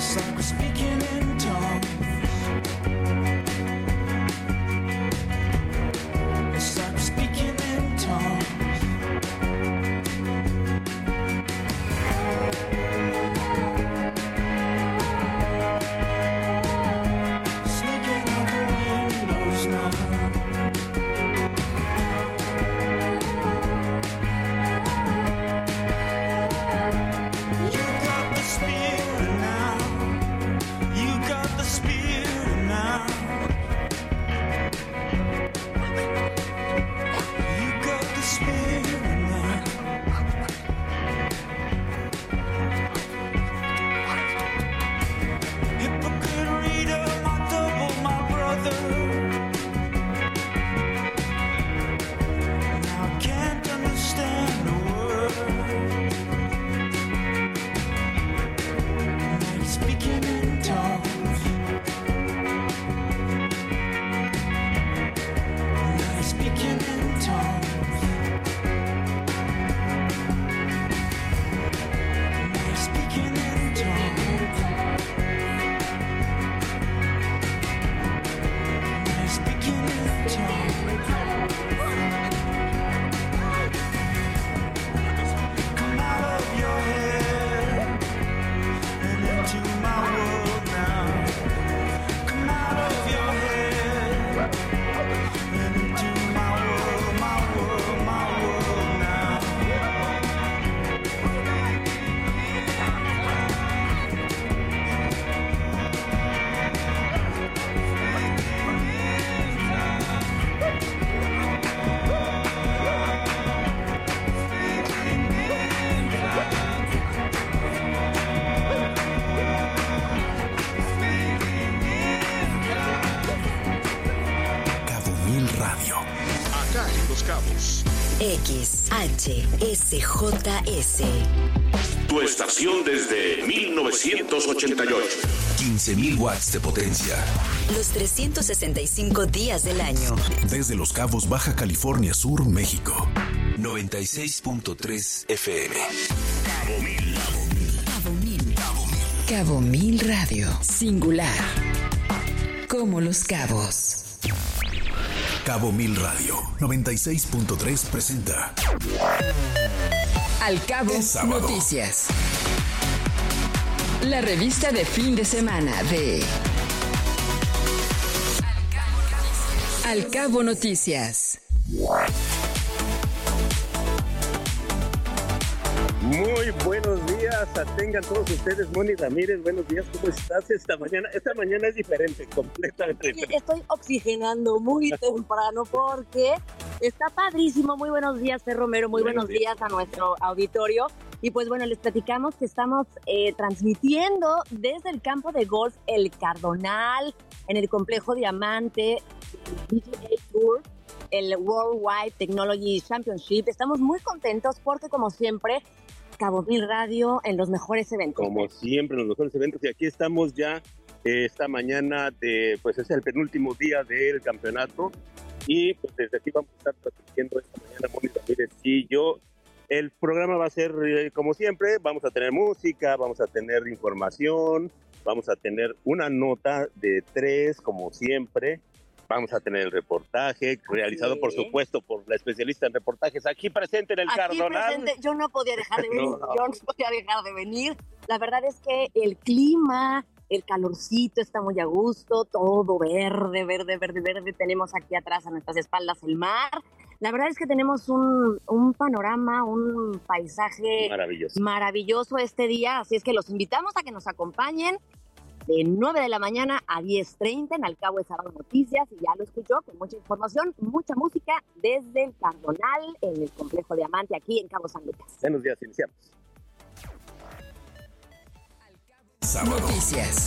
It's like we're speaking in tongues. It's like we're speaking in tongues. Sneaking out the windows now. You got the spirit now. You got the spirit now. You got the spirit now. Hypocrite reader, my double, my brother. Now I can't understand a word. Now you're speaking in tongues. Now you're speaking in tongues. Now you're speaking in tongues. Now you're speaking in tongues. Come out of your head and into my world now. Come out of your head and into my world, my world, my world now. Cabo Mil Radio. Acá en Los Cabos. XHSJS. Tu estación desde 1988. 15.000 watts de potencia. Los 365 días del año. Desde Los Cabos, Baja California Sur, México. 96.3 FM. Cabo Mil. Cabo Mil. Cabo Mil Radio. Singular. Como Los Cabos. Cabo Mil Radio. 96.3 presenta. Al Cabo Es sábado. Noticias. La revista de fin de semana de Al Cabo Noticias. Muy buenos días, tengan todos ustedes. Moni Ramírez, buenos días, ¿cómo estás esta mañana? Esta mañana es diferente, completamente diferente. Estoy oxigenando muy temprano porque está padrísimo. Muy buenos días, Fer Romero, muy buenos días a nuestro auditorio. Y pues bueno, les platicamos que estamos transmitiendo desde el campo de golf El Cardonal, en el complejo Diamante, el PGA Tour, el Worldwide Technology Championship. Estamos muy contentos porque, como siempre, Cabo Mil Radio en los mejores eventos. Como siempre, en los mejores eventos. Y aquí estamos ya esta mañana, pues es el penúltimo día del campeonato. Y pues desde aquí vamos a estar transmitiendo esta mañana, Moni Ramírez y yo. El programa va a ser como siempre, vamos a tener música, vamos a tener información, vamos a tener una nota de 3, como siempre. Vamos a tener el reportaje realizado, por supuesto, por la especialista en reportajes aquí presente en el Cardonal. Presente. Yo no podía dejar de venir, No. yo no podía dejar de venir. La verdad es que el clima, el calorcito está muy a gusto, todo verde, verde, verde, verde. Tenemos aquí atrás a nuestras espaldas el mar. La verdad es que tenemos un panorama, un paisaje maravilloso este día. Así es que los invitamos a que nos acompañen de 9 de la mañana a 10:30 en Al Cabo de Sábado Noticias. Y ya lo escuchó, con mucha información, mucha música desde el Cardonal, en el complejo Diamante, aquí en Cabo San Lucas. Buenos días, iniciamos. Sábado. Noticias.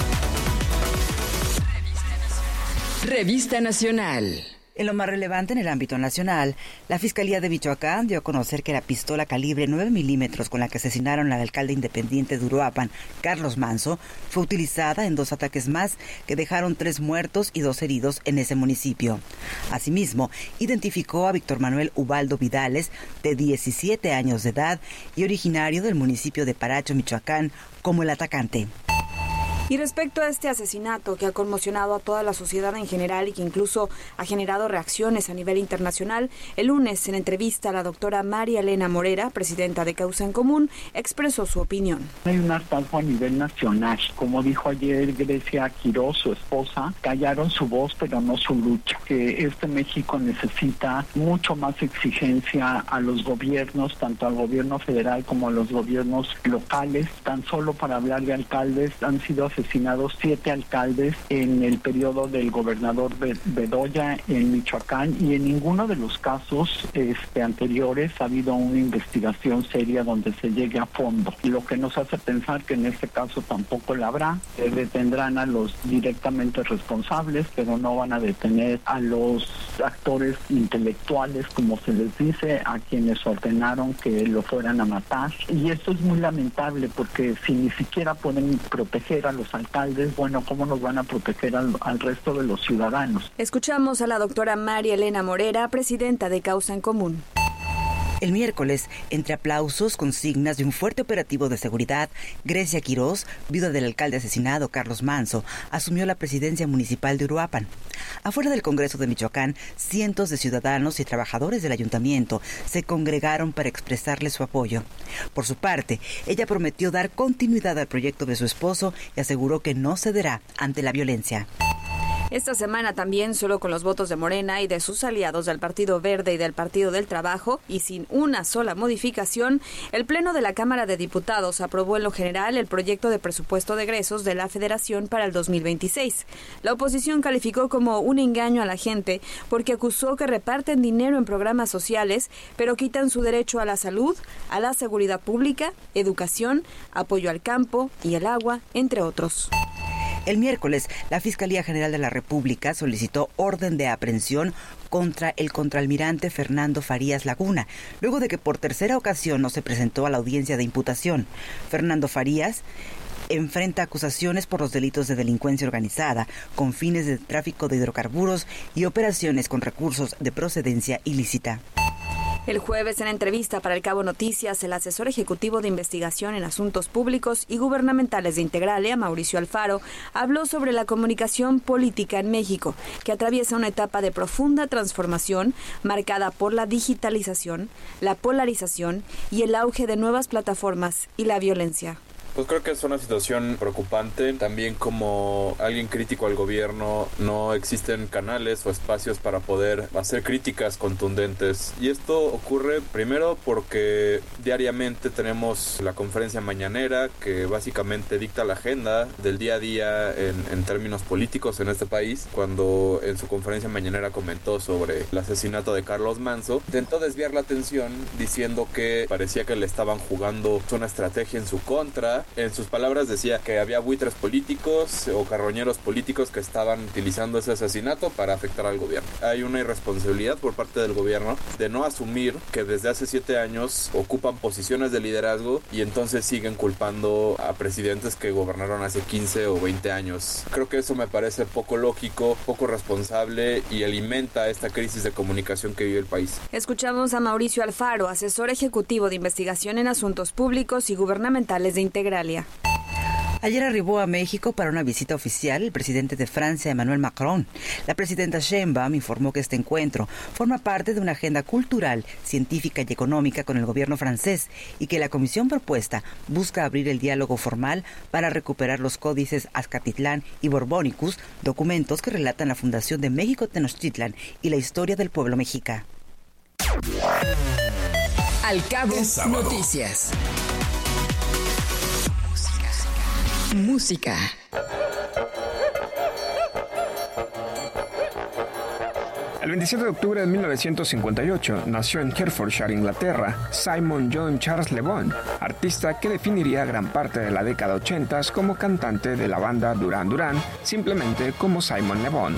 Revista Nacional. En lo más relevante en el ámbito nacional, la Fiscalía de Michoacán dio a conocer que la pistola calibre 9 milímetros con la que asesinaron al alcalde independiente de Uruapan, Carlos Manzo, fue utilizada en 2 ataques más que dejaron 3 muertos y 2 heridos en ese municipio. Asimismo, identificó a Víctor Manuel Ubaldo Vidales, de 17 años de edad y originario del municipio de Paracho, Michoacán, como el atacante. Y respecto a este asesinato que ha conmocionado a toda la sociedad en general y que incluso ha generado reacciones a nivel internacional, el lunes en entrevista la doctora María Elena Morera, presidenta de Causa en Común, expresó su opinión. Hay un hartazgo a nivel nacional. Como dijo ayer Grecia Quirós, su esposa, callaron su voz pero no su lucha. Que este México necesita mucho más exigencia a los gobiernos, tanto al gobierno federal como a los gobiernos locales. Tan solo para hablar de alcaldes, han sido asesinados 7 alcaldes en el periodo del gobernador Bedoya en Michoacán, y en ninguno de los casos anteriores ha habido una investigación seria donde se llegue a fondo. Lo que nos hace pensar que en este caso tampoco la habrá. Detendrán a los directamente responsables, pero no van a detener a los actores intelectuales, como se les dice, a quienes ordenaron que lo fueran a matar. Y esto es muy lamentable, porque si ni siquiera pueden proteger a los alcaldes, bueno, ¿cómo nos van a proteger al resto de los ciudadanos? Escuchamos a la doctora María Elena Morera, presidenta de Causa en Común. El miércoles, entre aplausos, consignas y un fuerte operativo de seguridad, Grecia Quirós, viuda del alcalde asesinado Carlos Manso, asumió la presidencia municipal de Uruapan. Afuera del Congreso de Michoacán, cientos de ciudadanos y trabajadores del ayuntamiento se congregaron para expresarle su apoyo. Por su parte, ella prometió dar continuidad al proyecto de su esposo y aseguró que no cederá ante la violencia. Esta semana también, solo con los votos de Morena y de sus aliados del Partido Verde y del Partido del Trabajo, y sin una sola modificación, el Pleno de la Cámara de Diputados aprobó en lo general el proyecto de presupuesto de egresos de la Federación para el 2026. La oposición calificó como un engaño a la gente porque acusó que reparten dinero en programas sociales, pero quitan su derecho a la salud, a la seguridad pública, educación, apoyo al campo y el agua, entre otros. El miércoles, la Fiscalía General de la República solicitó orden de aprehensión contra el contraalmirante Fernando Farías Laguna, luego de que por tercera ocasión no se presentó a la audiencia de imputación. Fernando Farías enfrenta acusaciones por los delitos de delincuencia organizada, con fines de tráfico de hidrocarburos y operaciones con recursos de procedencia ilícita. El jueves, en entrevista para El Cabo Noticias, el asesor ejecutivo de investigación en asuntos públicos y gubernamentales de Integralia, Mauricio Alfaro, habló sobre la comunicación política en México, que atraviesa una etapa de profunda transformación marcada por la digitalización, la polarización y el auge de nuevas plataformas y la violencia. Pues creo que es una situación preocupante. También, como alguien crítico al gobierno, no existen canales o espacios para poder hacer críticas contundentes. Y esto ocurre primero porque diariamente tenemos la conferencia mañanera, que básicamente dicta la agenda del día a día en términos políticos en este país. Cuando en su conferencia mañanera comentó sobre el asesinato de Carlos Manso, intentó desviar la atención diciendo que parecía que le estaban jugando una estrategia en su contra. En sus palabras decía que había buitres políticos o carroñeros políticos que estaban utilizando ese asesinato para afectar al gobierno. Hay una irresponsabilidad por parte del gobierno de no asumir que desde hace 7 años ocupan posiciones de liderazgo y entonces siguen culpando a presidentes que gobernaron hace 15 o 20 años. Creo que eso me parece poco lógico, poco responsable y alimenta esta crisis de comunicación que vive el país. Escuchamos a Mauricio Alfaro, asesor ejecutivo de investigación en asuntos públicos y gubernamentales de Integralia. Ayer arribó a México para una visita oficial el presidente de Francia, Emmanuel Macron. La presidenta Sheinbaum informó que este encuentro forma parte de una agenda cultural, científica y económica con el gobierno francés y que la comisión propuesta busca abrir el diálogo formal para recuperar los códices Azcapotzalco y Borbónicus, documentos que relatan la fundación de México Tenochtitlan y la historia del pueblo mexica. Al Cabo Noticias. Música. El 27 de octubre de 1958 nació en Hertfordshire, Inglaterra, Simon John Charles Le Bon, artista que definiría gran parte de la década 80 como cantante de la banda Duran Duran, simplemente como Simon Le Bon.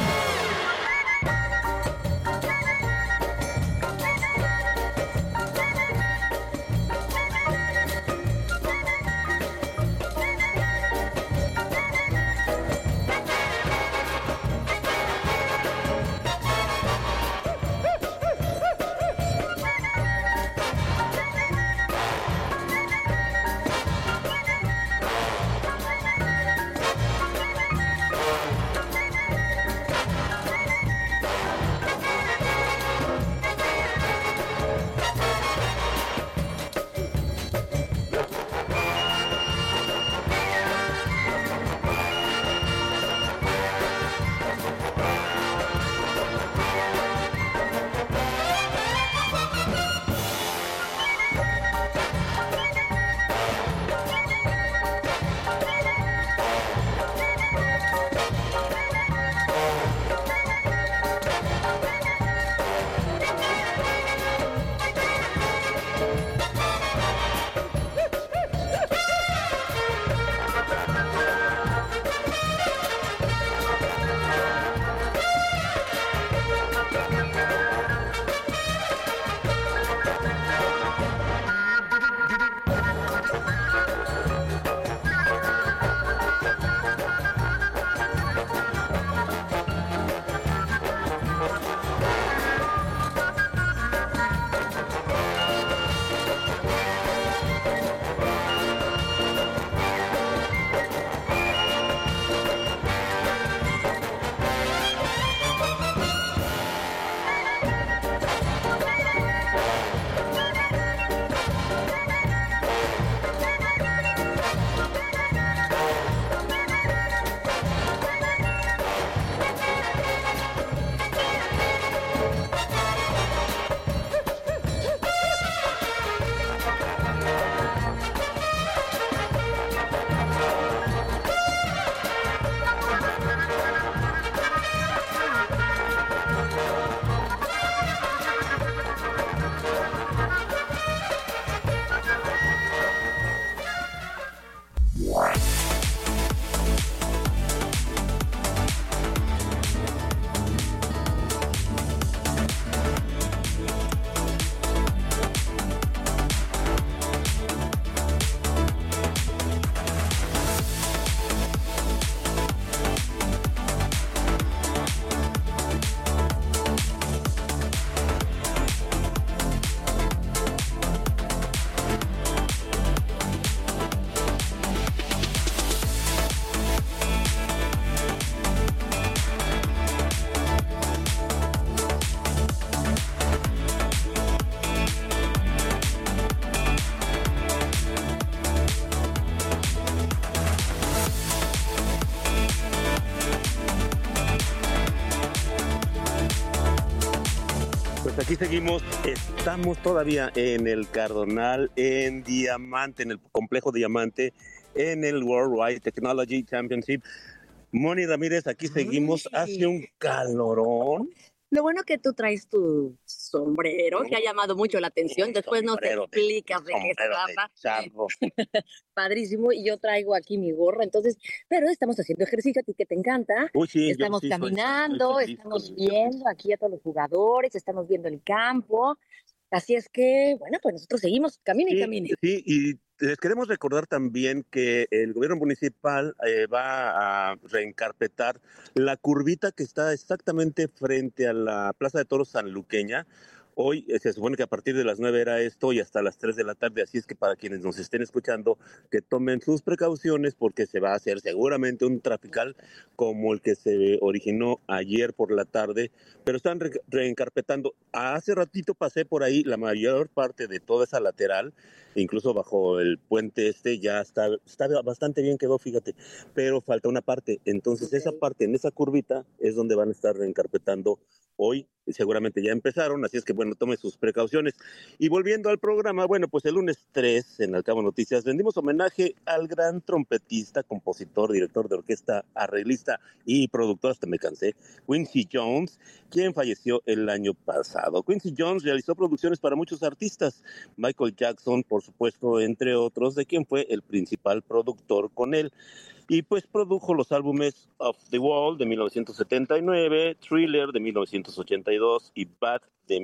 pues aquí seguimos, estamos todavía en el Cardonal, en Diamante, en el complejo Diamante, en el Worldwide Technology Championship. Moni Ramírez, aquí seguimos, hace un calorón. Lo bueno que tú traes tu sombrero, que ha llamado mucho la atención. Después nos explicas de qué trata. Padrísimo. Y yo traigo aquí mi gorra. Entonces, pero estamos haciendo ejercicio, a ti que te encanta. Uy, sí, estamos sí, caminando, soy feliz, estamos viendo aquí a todos los jugadores, estamos viendo el campo. Así es que, bueno, pues nosotros seguimos, camine y camine. Sí, y les queremos recordar también que el gobierno municipal va a reencarpetar la curvita que está exactamente frente a la Plaza de Toros sanluqueña. Hoy se supone que a partir de las 9 era esto y hasta las 3 de la tarde, así es que para quienes nos estén escuchando, que tomen sus precauciones porque se va a hacer seguramente un trafical como el que se originó ayer por la tarde, pero están reencarpetando. Hace ratito pasé por ahí, la mayor parte de toda esa lateral, incluso bajo el puente ya está bastante bien quedó, fíjate, pero falta una parte, entonces esa parte, en esa curvita, es donde van a estar reencarpetando hoy, seguramente ya empezaron, así es que bueno, tome sus precauciones. Y volviendo al programa, bueno, pues el lunes 3 en Al Cabo Noticias rendimos homenaje al gran trompetista, compositor, director de orquesta, arreglista y productor, hasta me cansé, Quincy Jones, quien falleció el año pasado. Quincy Jones realizó producciones para muchos artistas, Michael Jackson, por supuesto, entre otros, de quien fue el principal productor con él. Y pues produjo los álbumes Off the Wall de 1979, Thriller de 1982 y Bad de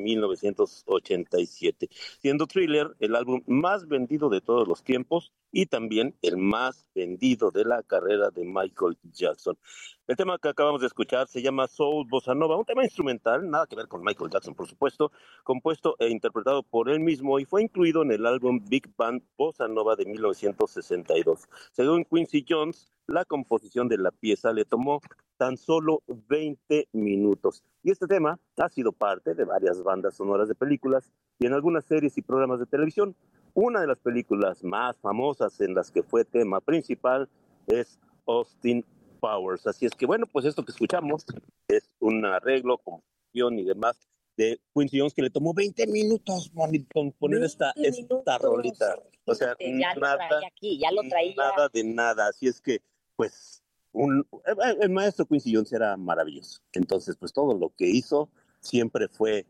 1987, siendo Thriller el álbum más vendido de todos los tiempos y también el más vendido de la carrera de Michael Jackson. El tema que acabamos de escuchar se llama Soul Bossa Nova, un tema instrumental, nada que ver con Michael Jackson, por supuesto, compuesto e interpretado por él mismo y fue incluido en el álbum Big Band Bossa Nova de 1962. Según Quincy Jones, la composición de la pieza le tomó tan solo 20 minutos. Y este tema ha sido parte de varias bandas sonoras de películas y en algunas series y programas de televisión. Una de las películas más famosas en las que fue tema principal es Austin Powers. Así es que bueno, pues esto que escuchamos es un arreglo, composición y demás de Quincy Jones que le tomó 20 minutos poner esta rolita. O sea, ya lo traía. Nada de nada. Así es que, pues, el maestro Quincy Jones era maravilloso. Entonces, pues todo lo que hizo siempre fue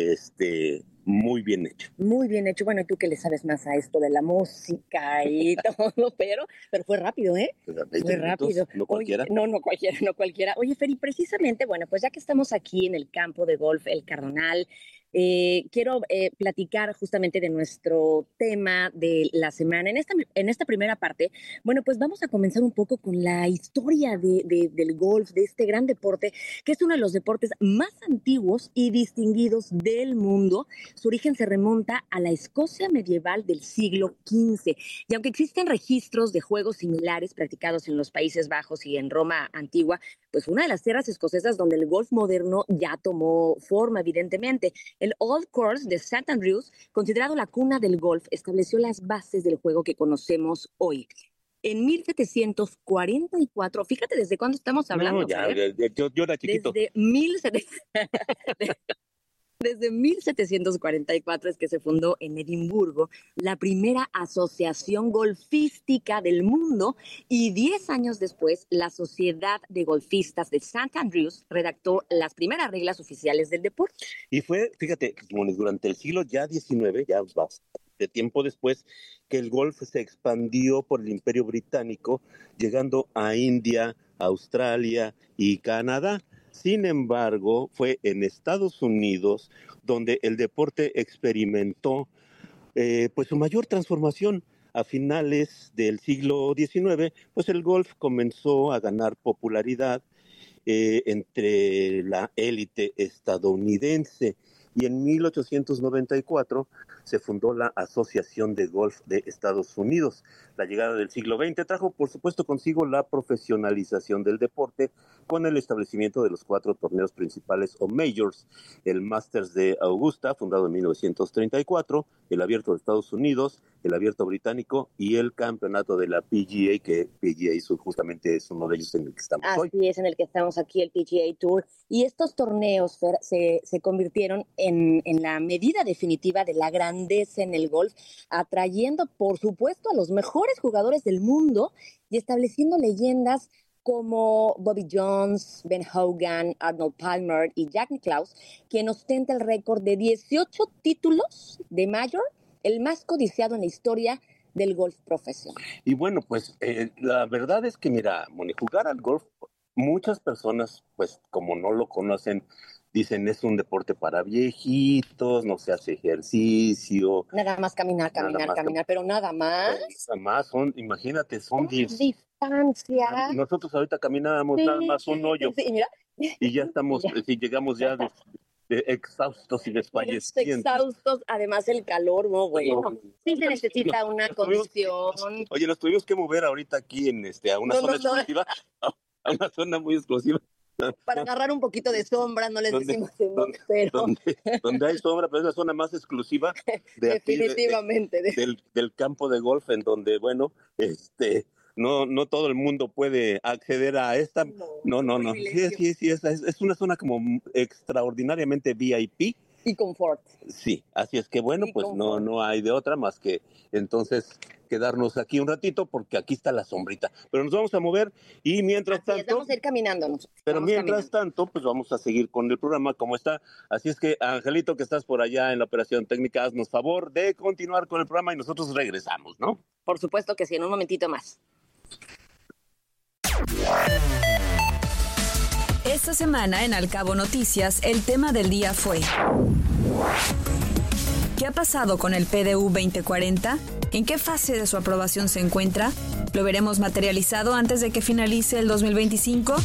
muy bien hecho. Muy bien hecho. Bueno, tú que le sabes más a esto de la música y todo, pero fue rápido, ¿eh? Fue rápido. No cualquiera. Oye, no cualquiera. Oye, Feri, precisamente, bueno, pues ya que estamos aquí en el campo de golf, el Cardonal, quiero platicar justamente de nuestro tema de la semana. En esta primera parte, bueno, pues vamos a comenzar un poco con la historia del golf, de este gran deporte, que es uno de los deportes más antiguos y distinguidos del mundo. Su origen se remonta a la Escocia medieval del siglo XV. Y aunque existen registros de juegos similares practicados en los Países Bajos y en Roma antigua, pues una de las tierras escocesas donde el golf moderno ya tomó forma, evidentemente. El Old Course de St. Andrews, considerado la cuna del golf, estableció las bases del juego que conocemos hoy. En 1744, fíjate desde cuándo estamos hablando. No, yo era chiquito. Desde 1744 es que se fundó en Edimburgo la primera asociación golfística del mundo y 10 años después la Sociedad de Golfistas de St. Andrews redactó las primeras reglas oficiales del deporte. Y fue, fíjate, durante el siglo ya XIX, ya de tiempo después, que el golf se expandió por el Imperio Británico, llegando a India, Australia y Canadá. Sin embargo, fue en Estados Unidos donde el deporte experimentó pues su mayor transformación. A finales del siglo XIX, pues el golf comenzó a ganar popularidad entre la élite estadounidense. Y en 1894 se fundó la Asociación de Golf de Estados Unidos. La llegada del siglo XX trajo, por supuesto, consigo la profesionalización del deporte con el establecimiento de los 4 torneos principales o majors, el Masters de Augusta, fundado en 1934, el Abierto de Estados Unidos, el Abierto Británico y el campeonato de la PGA, que PGA justamente es uno de ellos en el que estamos hoy. Así es, en el que estamos aquí, el PGA Tour. Y estos torneos, Fer, se convirtieron en la medida definitiva de la grandeza en el golf, atrayendo, por supuesto, a los mejores jugadores del mundo y estableciendo leyendas como Bobby Jones, Ben Hogan, Arnold Palmer y Jack Nicklaus, quien ostenta el récord de 18 títulos de Major, el más codiciado en la historia del golf profesional. Y bueno, pues la verdad es que, mira, Moni, jugar al golf, muchas personas, pues como no lo conocen, dicen es un deporte para viejitos, no se hace ejercicio. Nada más caminar, pero nada más. Nada más, imagínate, son 10. Distancia. Nosotros ahorita caminábamos nada más un hoyo. Sí, mira. Y ya estamos, si llegamos ya de exhaustos y desfallecientes. Exhaustos, además el calor, no, güey. Sí se necesita una condición. Oye, nos tuvimos que mover ahorita aquí a una zona exclusiva, a una zona muy exclusiva. Para agarrar un poquito de sombra, no les decimos pero donde hay sombra, pero es la zona más exclusiva de definitivamente aquí, del campo de golf, en donde, bueno, no todo el mundo puede acceder a esta. No. Sí, es una zona como extraordinariamente VIP. Y confort. Sí, así es que bueno, pues no hay de otra más que entonces quedarnos aquí un ratito, porque aquí está la sombrita. Pero nos vamos a mover y mientras tanto... Vamos a ir caminando nosotros. Pero mientras tanto, pues vamos a seguir con el programa como está. Así es que, Angelito, que estás por allá en la operación técnica, haznos favor de continuar con el programa y nosotros regresamos, ¿no? Por supuesto que sí, en un momentito más. Esta semana en Al Cabo Noticias, el tema del día fue: ¿qué ha pasado con el PDU 2040? ¿En qué fase de su aprobación se encuentra? ¿Lo veremos materializado antes de que finalice el 2025?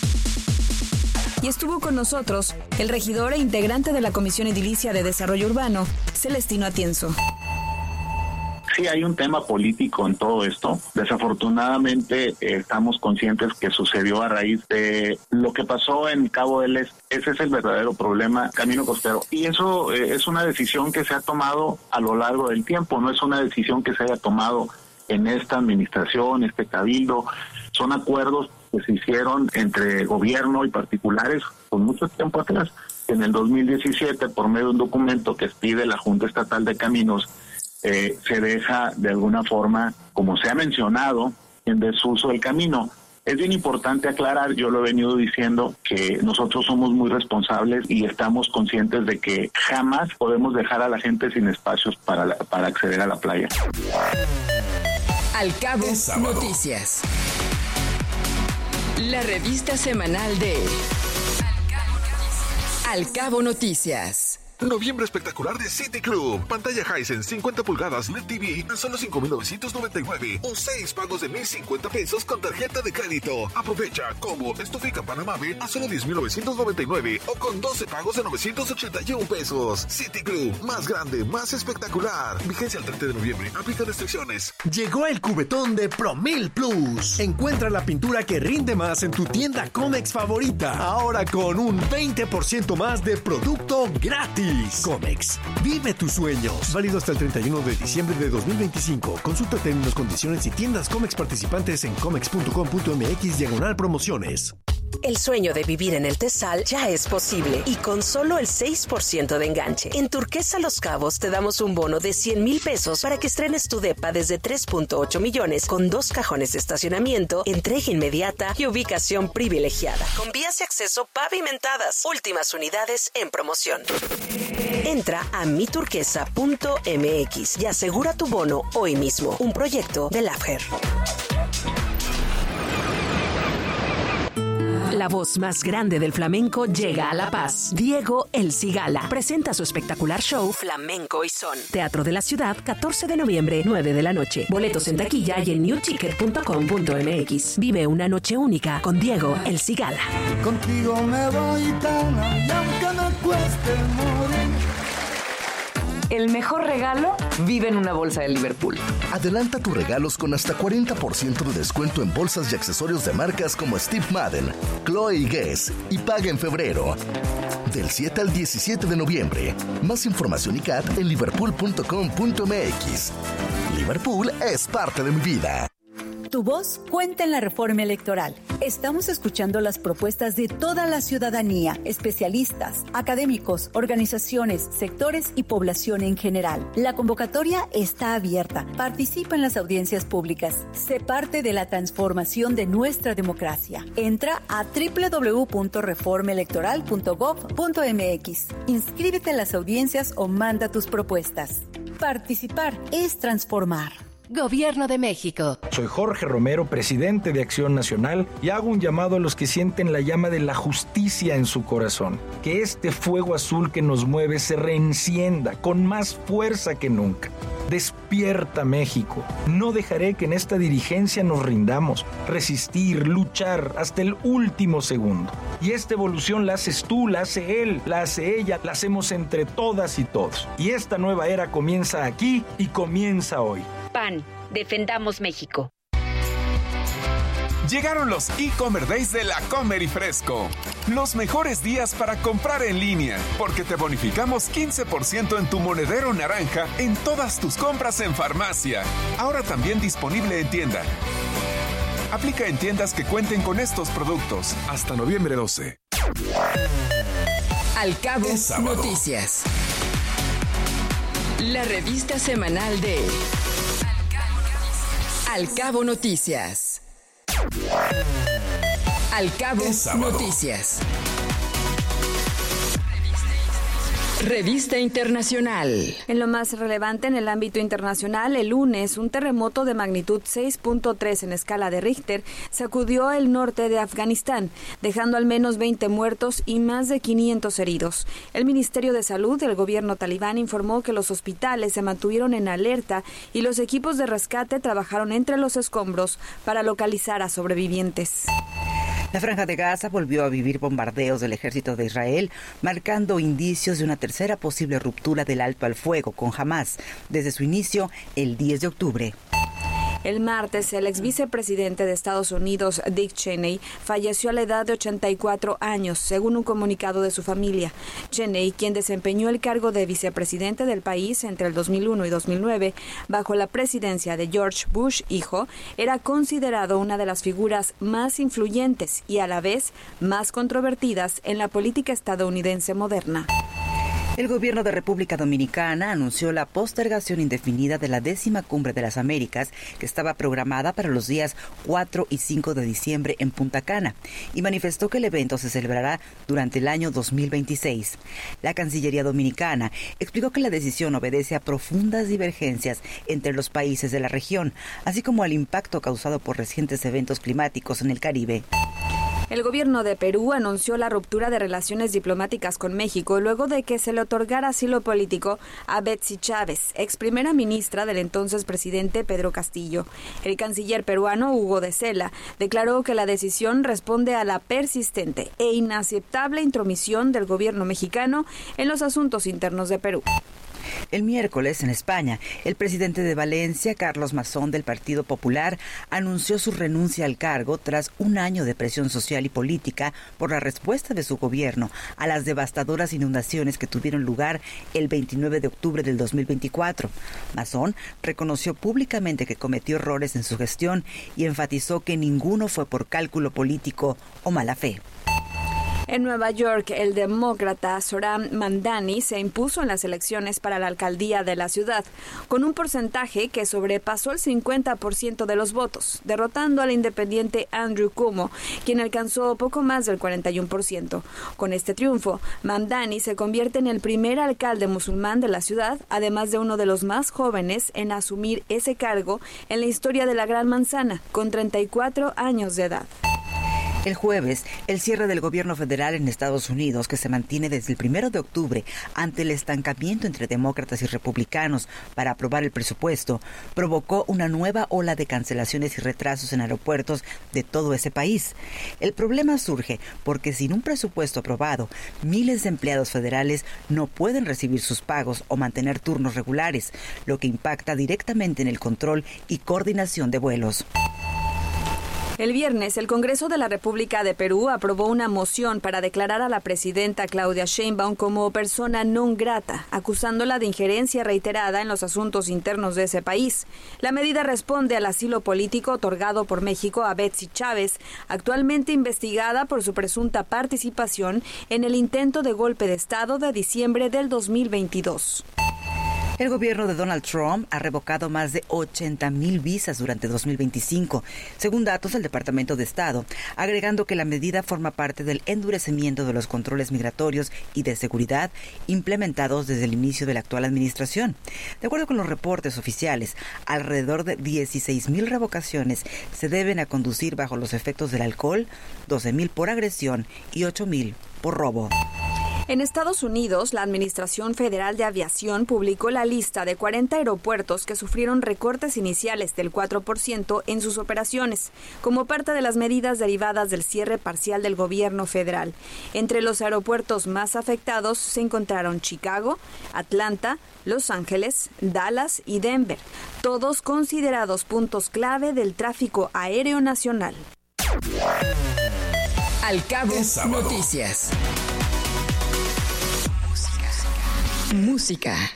Y estuvo con nosotros el regidor e integrante de la Comisión Edilicia de Desarrollo Urbano, Celestino Atienzo. Sí, hay un tema político en todo esto. Desafortunadamente estamos conscientes que sucedió a raíz de lo que pasó en Cabo del Este. Ese es el verdadero problema, Camino Costero. Y eso es una decisión que se ha tomado a lo largo del tiempo, no es una decisión que se haya tomado en esta administración, este cabildo. Son acuerdos que se hicieron entre gobierno y particulares con mucho tiempo atrás. En el 2017, por medio de un documento que expide la Junta Estatal de Caminos, se deja de alguna forma, como se ha mencionado, en desuso el camino. Es bien importante aclarar, yo lo he venido diciendo, que nosotros somos muy responsables y estamos conscientes de que jamás podemos dejar a la gente sin espacios para acceder a la playa. Al Cabo Noticias. La revista semanal de Al Cabo Noticias. Noviembre espectacular de City Club. Pantalla Hisense 50 pulgadas LED TV a solo $5,999 o 6 pagos de $1,050 con tarjeta de crédito. Aprovecha combo estufa y campana Mave a solo $10,999 o con 12 pagos de $981. City Club, más grande, más espectacular. Vigencia al 30 de noviembre. Aplica restricciones. Llegó el cubetón de Promil Plus. Encuentra la pintura que rinde más en tu tienda Comex favorita. Ahora con un 20% más de producto gratis. Comex, vive tus sueños. Válido hasta el 31 de diciembre de 2025. Consulta términos, condiciones y tiendas Comex participantes en comex.com.mx/promociones. El sueño de vivir en el Tesal ya es posible y con solo el 6% de enganche. En Turquesa Los Cabos te damos un bono de 100,000 pesos para que estrenes tu depa desde 3.8 millones con 2 cajones de estacionamiento, entrega inmediata y ubicación privilegiada. Con vías de acceso pavimentadas. Últimas unidades en promoción. Entra a miturquesa.mx y asegura tu bono hoy mismo. Un proyecto de Laffer. La voz más grande del flamenco llega a La Paz. Diego El Cigala presenta su espectacular show Flamenco y Son. Teatro de la Ciudad, 14 de noviembre, 9 de la noche. Boletos en taquilla y en newticket.com.mx. Vive una noche única con Diego El Cigala. Contigo me voy tan y aunque me cueste morir. El mejor regalo vive en una bolsa de Liverpool. Adelanta tus regalos con hasta 40% de descuento en bolsas y accesorios de marcas como Steve Madden, Chloe y Guess y paga en febrero. Del 7 al 17 de noviembre. Más información y CAT en liverpool.com.mx. Liverpool es parte de mi vida. Tu voz cuenta en la reforma electoral. Estamos escuchando las propuestas de toda la ciudadanía, especialistas, académicos, organizaciones, sectores y población en general. La convocatoria está abierta. Participa en las audiencias públicas. Sé parte de la transformación de nuestra democracia. Entra a www.reformaelectoral.gov.mx. Inscríbete a las audiencias o manda tus propuestas. Participar es transformar. Gobierno de México. Soy Jorge Romero, presidente de Acción Nacional, y hago un llamado a los que sienten la llama de la justicia en su corazón. Que este fuego azul que nos mueve se reencienda con más fuerza que nunca. Despierta, México. No dejaré que en esta dirigencia nos rindamos. Resistir, luchar hasta el último segundo. Y esta evolución la haces tú, la hace él, la hace ella, la hacemos entre todas y todos. Y esta nueva era comienza aquí y comienza hoy. PAN, defendamos México. Llegaron los e-Commerce Days de La Comer y Fresco. Los mejores días para comprar en línea, porque te bonificamos 15% en tu monedero naranja en todas tus compras en farmacia. Ahora también disponible en tienda. Aplica en tiendas que cuenten con estos productos hasta noviembre 12. Al Cabo Noticias. La revista semanal de Al Cabo Noticias. Al Cabo Noticias. Revista Internacional. En lo más relevante en el ámbito internacional, el lunes, un terremoto de magnitud 6.3 en escala de Richter sacudió el norte de Afganistán, dejando al menos 20 muertos y más de 500 heridos. El Ministerio de Salud del gobierno talibán informó que los hospitales se mantuvieron en alerta y los equipos de rescate trabajaron entre los escombros para localizar a sobrevivientes. La Franja de Gaza volvió a vivir bombardeos del ejército de Israel, marcando indicios de una tercera posible ruptura del alto al fuego con Hamás desde su inicio el 10 de octubre. El martes, el ex vicepresidente de Estados Unidos, Dick Cheney, falleció a la edad de 84 años, según un comunicado de su familia. Cheney, quien desempeñó el cargo de vicepresidente del país entre el 2001 y 2009, bajo la presidencia de George Bush, hijo, era considerado una de las figuras más influyentes y a la vez más controvertidas en la política estadounidense moderna. El gobierno de República Dominicana anunció la postergación indefinida de la 10ª Cumbre de las Américas, que estaba programada para los días 4 y 5 de diciembre en Punta Cana, y manifestó que el evento se celebrará durante el año 2026. La Cancillería Dominicana explicó que la decisión obedece a profundas divergencias entre los países de la región, así como al impacto causado por recientes eventos climáticos en el Caribe. El gobierno de Perú anunció la ruptura de relaciones diplomáticas con México luego de que se le otorgara asilo político a Betsy Chávez, ex primera ministra del entonces presidente Pedro Castillo. El canciller peruano Hugo de Sela declaró que la decisión responde a la persistente e inaceptable intromisión del gobierno mexicano en los asuntos internos de Perú. El miércoles, en España, el presidente de Valencia, Carlos Mazón, del Partido Popular, anunció su renuncia al cargo tras un año de presión social y política por la respuesta de su gobierno a las devastadoras inundaciones que tuvieron lugar el 29 de octubre del 2024. Mazón reconoció públicamente que cometió errores en su gestión y enfatizó que ninguno fue por cálculo político o mala fe. En Nueva York, el demócrata Zohran Mamdani se impuso en las elecciones para la alcaldía de la ciudad, con un porcentaje que sobrepasó el 50% de los votos, derrotando al independiente Andrew Cuomo, quien alcanzó poco más del 41%. Con este triunfo, Mamdani se convierte en el primer alcalde musulmán de la ciudad, además de uno de los más jóvenes en asumir ese cargo en la historia de la Gran Manzana, con 34 años de edad. El jueves, el cierre del gobierno federal en Estados Unidos, que se mantiene desde el 1 de octubre ante el estancamiento entre demócratas y republicanos para aprobar el presupuesto, provocó una nueva ola de cancelaciones y retrasos en aeropuertos de todo ese país. El problema surge porque sin un presupuesto aprobado, miles de empleados federales no pueden recibir sus pagos o mantener turnos regulares, lo que impacta directamente en el control y coordinación de vuelos. El viernes, el Congreso de la República de Perú aprobó una moción para declarar a la presidenta Claudia Sheinbaum como persona non grata, acusándola de injerencia reiterada en los asuntos internos de ese país. La medida responde al asilo político otorgado por México a Betsy Chávez, actualmente investigada por su presunta participación en el intento de golpe de Estado de diciembre del 2022. El gobierno de Donald Trump ha revocado más de 80,000 visas durante 2025, según datos del Departamento de Estado, agregando que la medida forma parte del endurecimiento de los controles migratorios y de seguridad implementados desde el inicio de la actual administración. De acuerdo con los reportes oficiales, alrededor de 16,000 revocaciones se deben a conducir bajo los efectos del alcohol, 12,000 por agresión y 8,000 por robo. En Estados Unidos, la Administración Federal de Aviación publicó la lista de 40 aeropuertos que sufrieron recortes iniciales del 4% en sus operaciones, como parte de las medidas derivadas del cierre parcial del gobierno federal. Entre los aeropuertos más afectados se encontraron Chicago, Atlanta, Los Ángeles, Dallas y Denver, todos considerados puntos clave del tráfico aéreo nacional. Al Cabo Noticias. Música.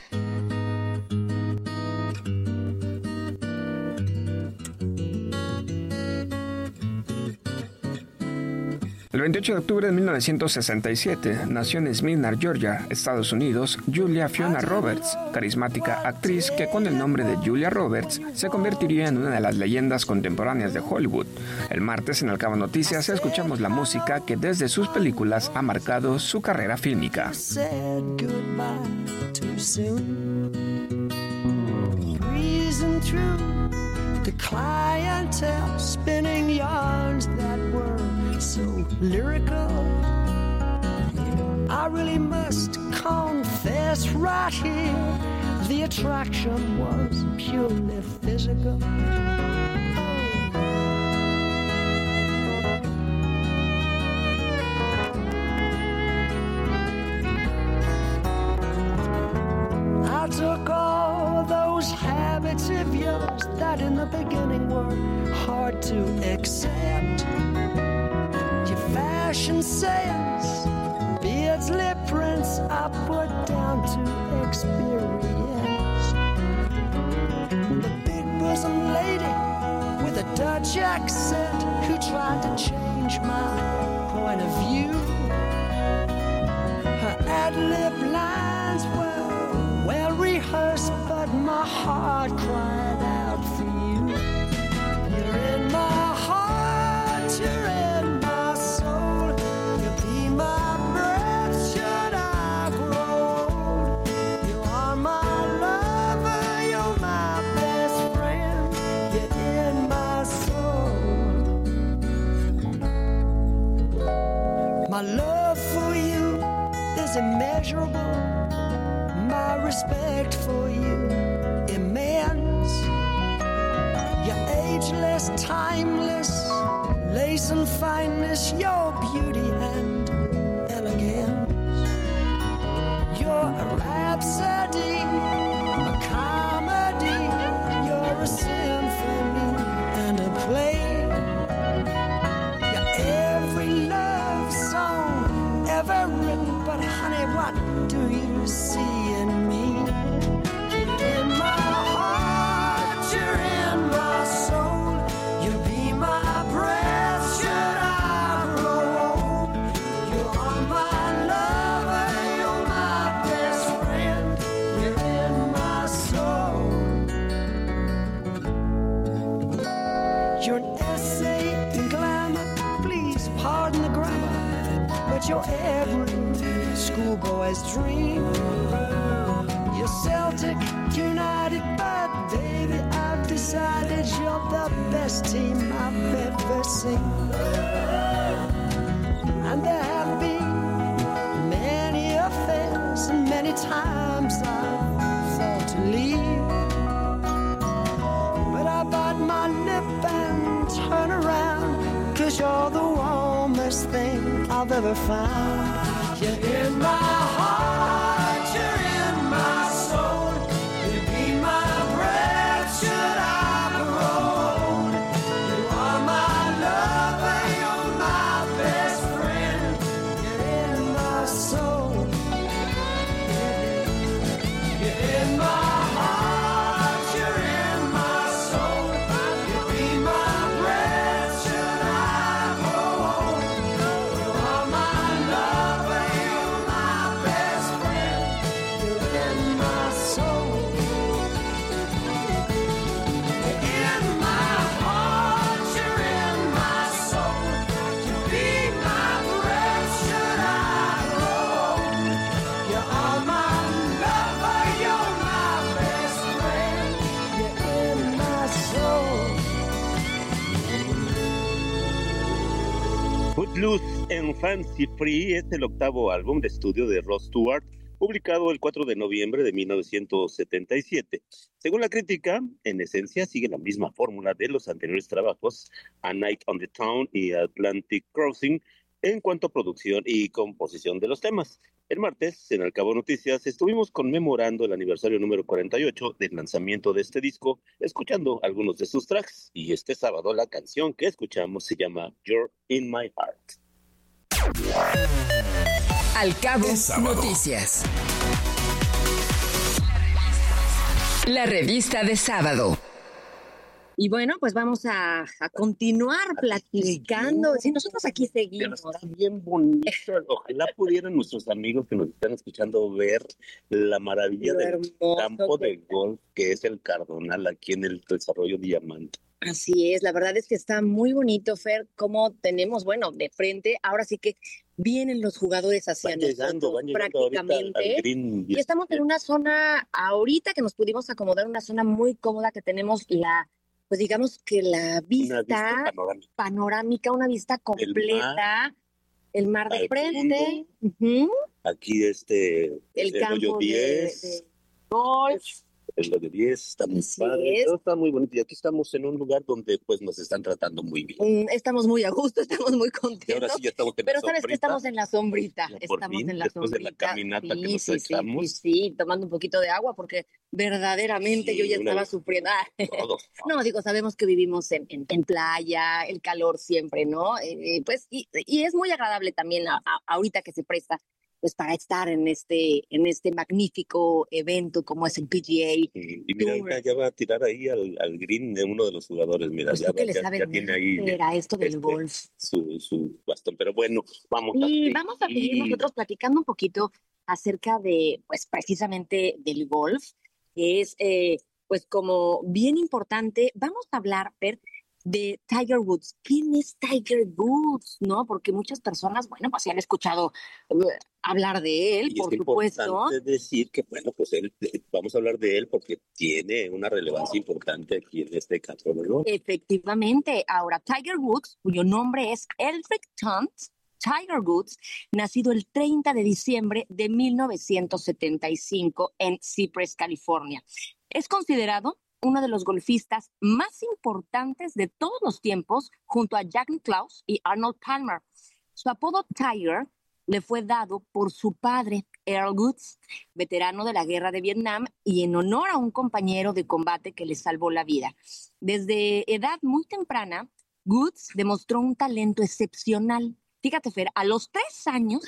El 28 de octubre de 1967 nació en Smyrna, Georgia, Estados Unidos, Julia Fiona Roberts, carismática actriz que con el nombre de Julia Roberts se convertiría en una de las leyendas contemporáneas de Hollywood. El martes en Al Cabo Noticias escuchamos la música que desde sus películas ha marcado su carrera fílmica. The clientele spinning yarns that were so lyrical. I really must confess right here, the attraction was purely physical. I took all those habits of yours that in the beginning were hard to accept. Your fashion sense, beards, lip prints, I put down to experience. The big bosom lady with a Dutch accent who tried to change my point of view. Her ad-lib lines were well rehearsed, but my heart cried out for you. You're in my heart, you're in my soul. You'll be my breath should I grow old. You are my lover, you're my best friend. You're in my soul. My love for you is immeasurable. My respect for you immense. You're ageless, timeless, lace and fineness, your beauty and elegance. You're a rhapsody, a comedy, you're a symphony and a play. You're every love song ever written, but honey, what do you see in me? You're in my heart, you're in my soul. You'll be my breath should I grow old. You are my lover, you're my best friend. You're in my soul. You're an essay in glamour, please pardon the grammar, but you're every schoolboy's dream. You're Celtic United, but baby, I've decided you're the best team I've ever seen. And there have been many affairs, and many times I've thought to leave. But I bite my lip and turn around, 'cause you're the warmest thing I've ever found. You're in my heart, you're in my soul. You'll be my breath should I grow old. You are my love. Footloose and Fancy Free es el octavo álbum de estudio de Rod Stewart, publicado el 4 de noviembre de 1977. Según la crítica, en esencia sigue la misma fórmula de los anteriores trabajos, A Night on the Town y Atlantic Crossing, en cuanto a producción y composición de los temas. El martes, en Al Cabo Noticias, estuvimos conmemorando el aniversario número 48 del lanzamiento de este disco, escuchando algunos de sus tracks, y este sábado la canción que escuchamos se llama You're in My Heart. Al Cabo Noticias. La revista de sábado. Y bueno, pues vamos a continuar platicando. Sí, nosotros aquí seguimos. Pero está bien bonito. Ojalá pudieran nuestros amigos que nos están escuchando ver la maravilla del campo de golf que es el Cardonal aquí en el Desarrollo Diamante. Así es, la verdad es que está muy bonito, Fer, como tenemos, bueno, de frente, ahora sí que vienen los jugadores hacia nosotros prácticamente. Al green. Y estamos en una zona, ahorita que nos pudimos acomodar, una zona muy cómoda que tenemos pues digamos que la vista panorámica, una vista completa, el mar de frente. Aquí el campo de golf. El de 10 está muy padre, todo está muy bonito y aquí estamos en un lugar donde pues nos están tratando muy bien. Estamos muy a gusto, estamos muy contentos. Y ahora sí ya estamos en pero la sabes sombrita. que estamos en la sombrita, Después de la caminata que nos echamos. Sí, tomando un poquito de agua porque verdaderamente yo ya estaba sufriendo. No, digo, sabemos que vivimos en playa, el calor siempre, ¿no? Pues y es muy agradable también ahorita que se presta pues para estar en este magnífico evento como es el PGA. Y mira, ya va a tirar ahí al green de uno de los jugadores, mira, pues ya tiene ahí esto del golf. Su bastón, pero bueno, vamos a seguir nosotros platicando un poquito acerca de, pues precisamente del golf, que es pues como bien importante. Vamos a hablar, Per, de Tiger Woods. ¿Quién es Tiger Woods? ¿No? Porque muchas personas, bueno, pues se han escuchado hablar de él, por supuesto. Es importante decir que, bueno, pues vamos a hablar de él porque tiene una relevancia importante aquí en este caso, ¿no? Efectivamente. Ahora, Tiger Woods, cuyo nombre es Eldrick Hunt, Tiger Woods, nacido el 30 de diciembre de 1975 en Cypress, California. Es considerado uno de los golfistas más importantes de todos los tiempos, junto a Jack Nicklaus y Arnold Palmer. Su apodo Tiger le fue dado por su padre, Earl Woods, veterano de la Guerra de Vietnam, y en honor a un compañero de combate que le salvó la vida. Desde edad muy temprana, Woods demostró un talento excepcional. Fíjate, Fer, a los 3 años,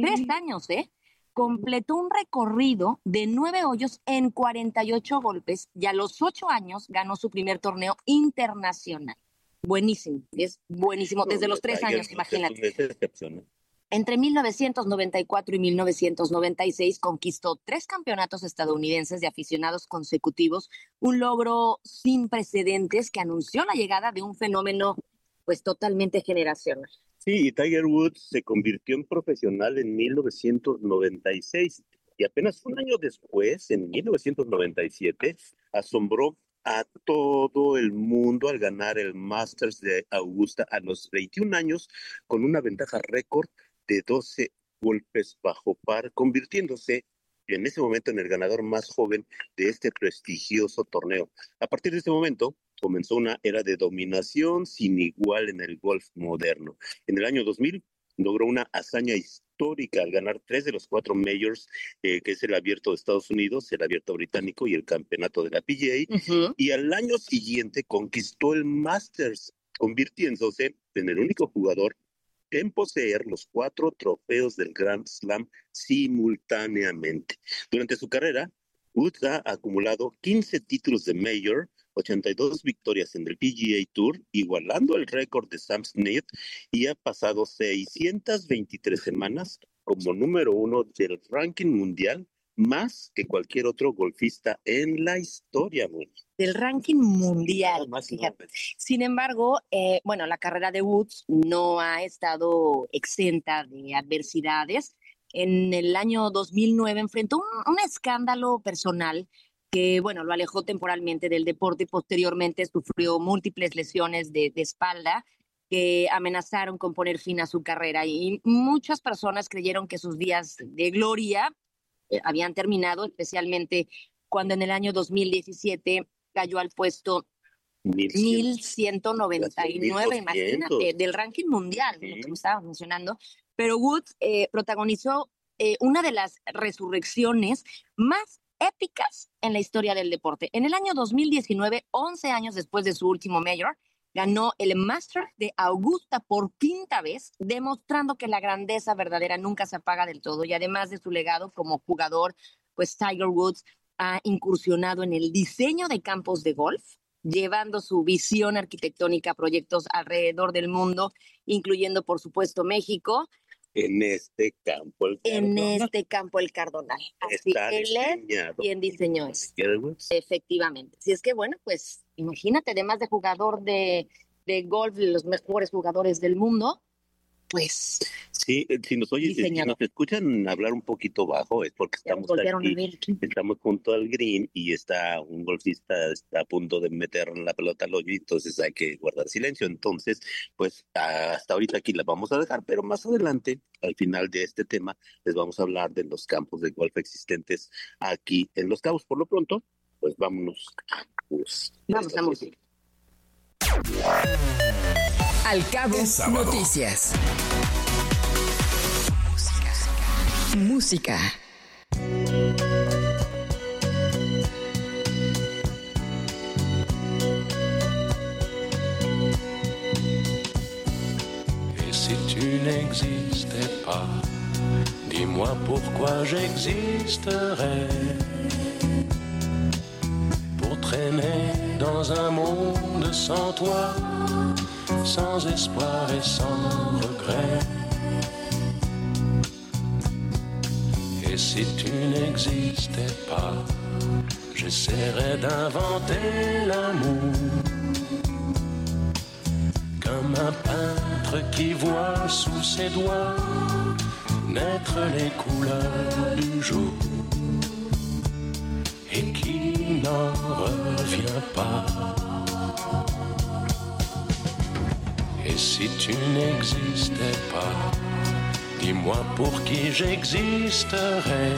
completó un recorrido de 9 hoyos en 48 golpes y a los 8 años ganó su primer torneo internacional. Buenísimo, es buenísimo. Desde los 3 años, imagínate. Es excepcional. Entre 1994 y 1996 conquistó 3 campeonatos estadounidenses de aficionados consecutivos, un logro sin precedentes que anunció la llegada de un fenómeno pues totalmente generacional. Sí, y Tiger Woods se convirtió en profesional en 1996 y apenas un año después, en 1997, asombró a todo el mundo al ganar el Masters de Augusta a los 21 años con una ventaja récord de 12 golpes bajo par, convirtiéndose en ese momento en el ganador más joven de este prestigioso torneo. A partir de este momento, comenzó una era de dominación sin igual en el golf moderno. En el año 2000 logró una hazaña histórica al ganar 3 de los 4 majors, que es el Abierto de Estados Unidos, el Abierto Británico y el Campeonato de la PGA. Y al año siguiente conquistó el Masters, convirtiéndose en el único jugador en poseer los 4 trofeos del Grand Slam simultáneamente. Durante su carrera, Woods ha acumulado 15 títulos de Major, 82 victorias en el PGA Tour, igualando el récord de Sam Snead, y ha pasado 623 semanas como número 1 del ranking mundial, más que cualquier otro golfista en la historia, del ranking mundial, fíjate. Sin embargo, bueno, la carrera de Woods no ha estado exenta de adversidades. En el año 2009 enfrentó un escándalo personal que, bueno, lo alejó temporalmente del deporte y posteriormente sufrió múltiples lesiones de espalda. que amenazaron con poner fin a su carrera. Y muchas personas creyeron que sus días de gloria habían terminado, especialmente cuando en el año 2017 cayó al puesto 1199, imagínate, del ranking mundial, lo que me estabas mencionando. Pero Woods protagonizó una de las resurrecciones más épicas en la historia del deporte. En el año 2019, 11 años después de su último Major, ganó el Masters de Augusta por quinta vez, demostrando que la grandeza verdadera nunca se apaga del todo. Y además de su legado como jugador, pues Tiger Woods ha incursionado en el diseño de campos de golf, llevando su visión arquitectónica a proyectos alrededor del mundo, incluyendo, por supuesto, México. En este campo el Cardonal. Así él es quien diseñó eso. Efectivamente. Si es que, bueno, pues imagínate, además de jugador de golf, los mejores jugadores del mundo, pues... Sí, si nos escuchan hablar un poquito bajo, es porque estamos junto al green y está un golfista está a punto de meter la pelota al hoyo y entonces hay que guardar silencio. Entonces, pues hasta ahorita aquí la vamos a dejar, pero más adelante, al final de este tema, les vamos a hablar de los campos de golf existentes aquí en Los Cabos. Por lo pronto, pues vámonos. Vamos a música. Al Cabo Noticias. Música. Et si tu n'existais pas, dis-moi pourquoi j'existerais. Pour traîner dans un monde sans toi, sans espoir et sans regret. Et si tu n'existais pas, j'essaierais d'inventer l'amour. Comme un peintre qui voit sous ses doigts naître les couleurs du jour et qui n'en revient pas. Et si tu n'existais pas, dis-moi pour qui j'existerais.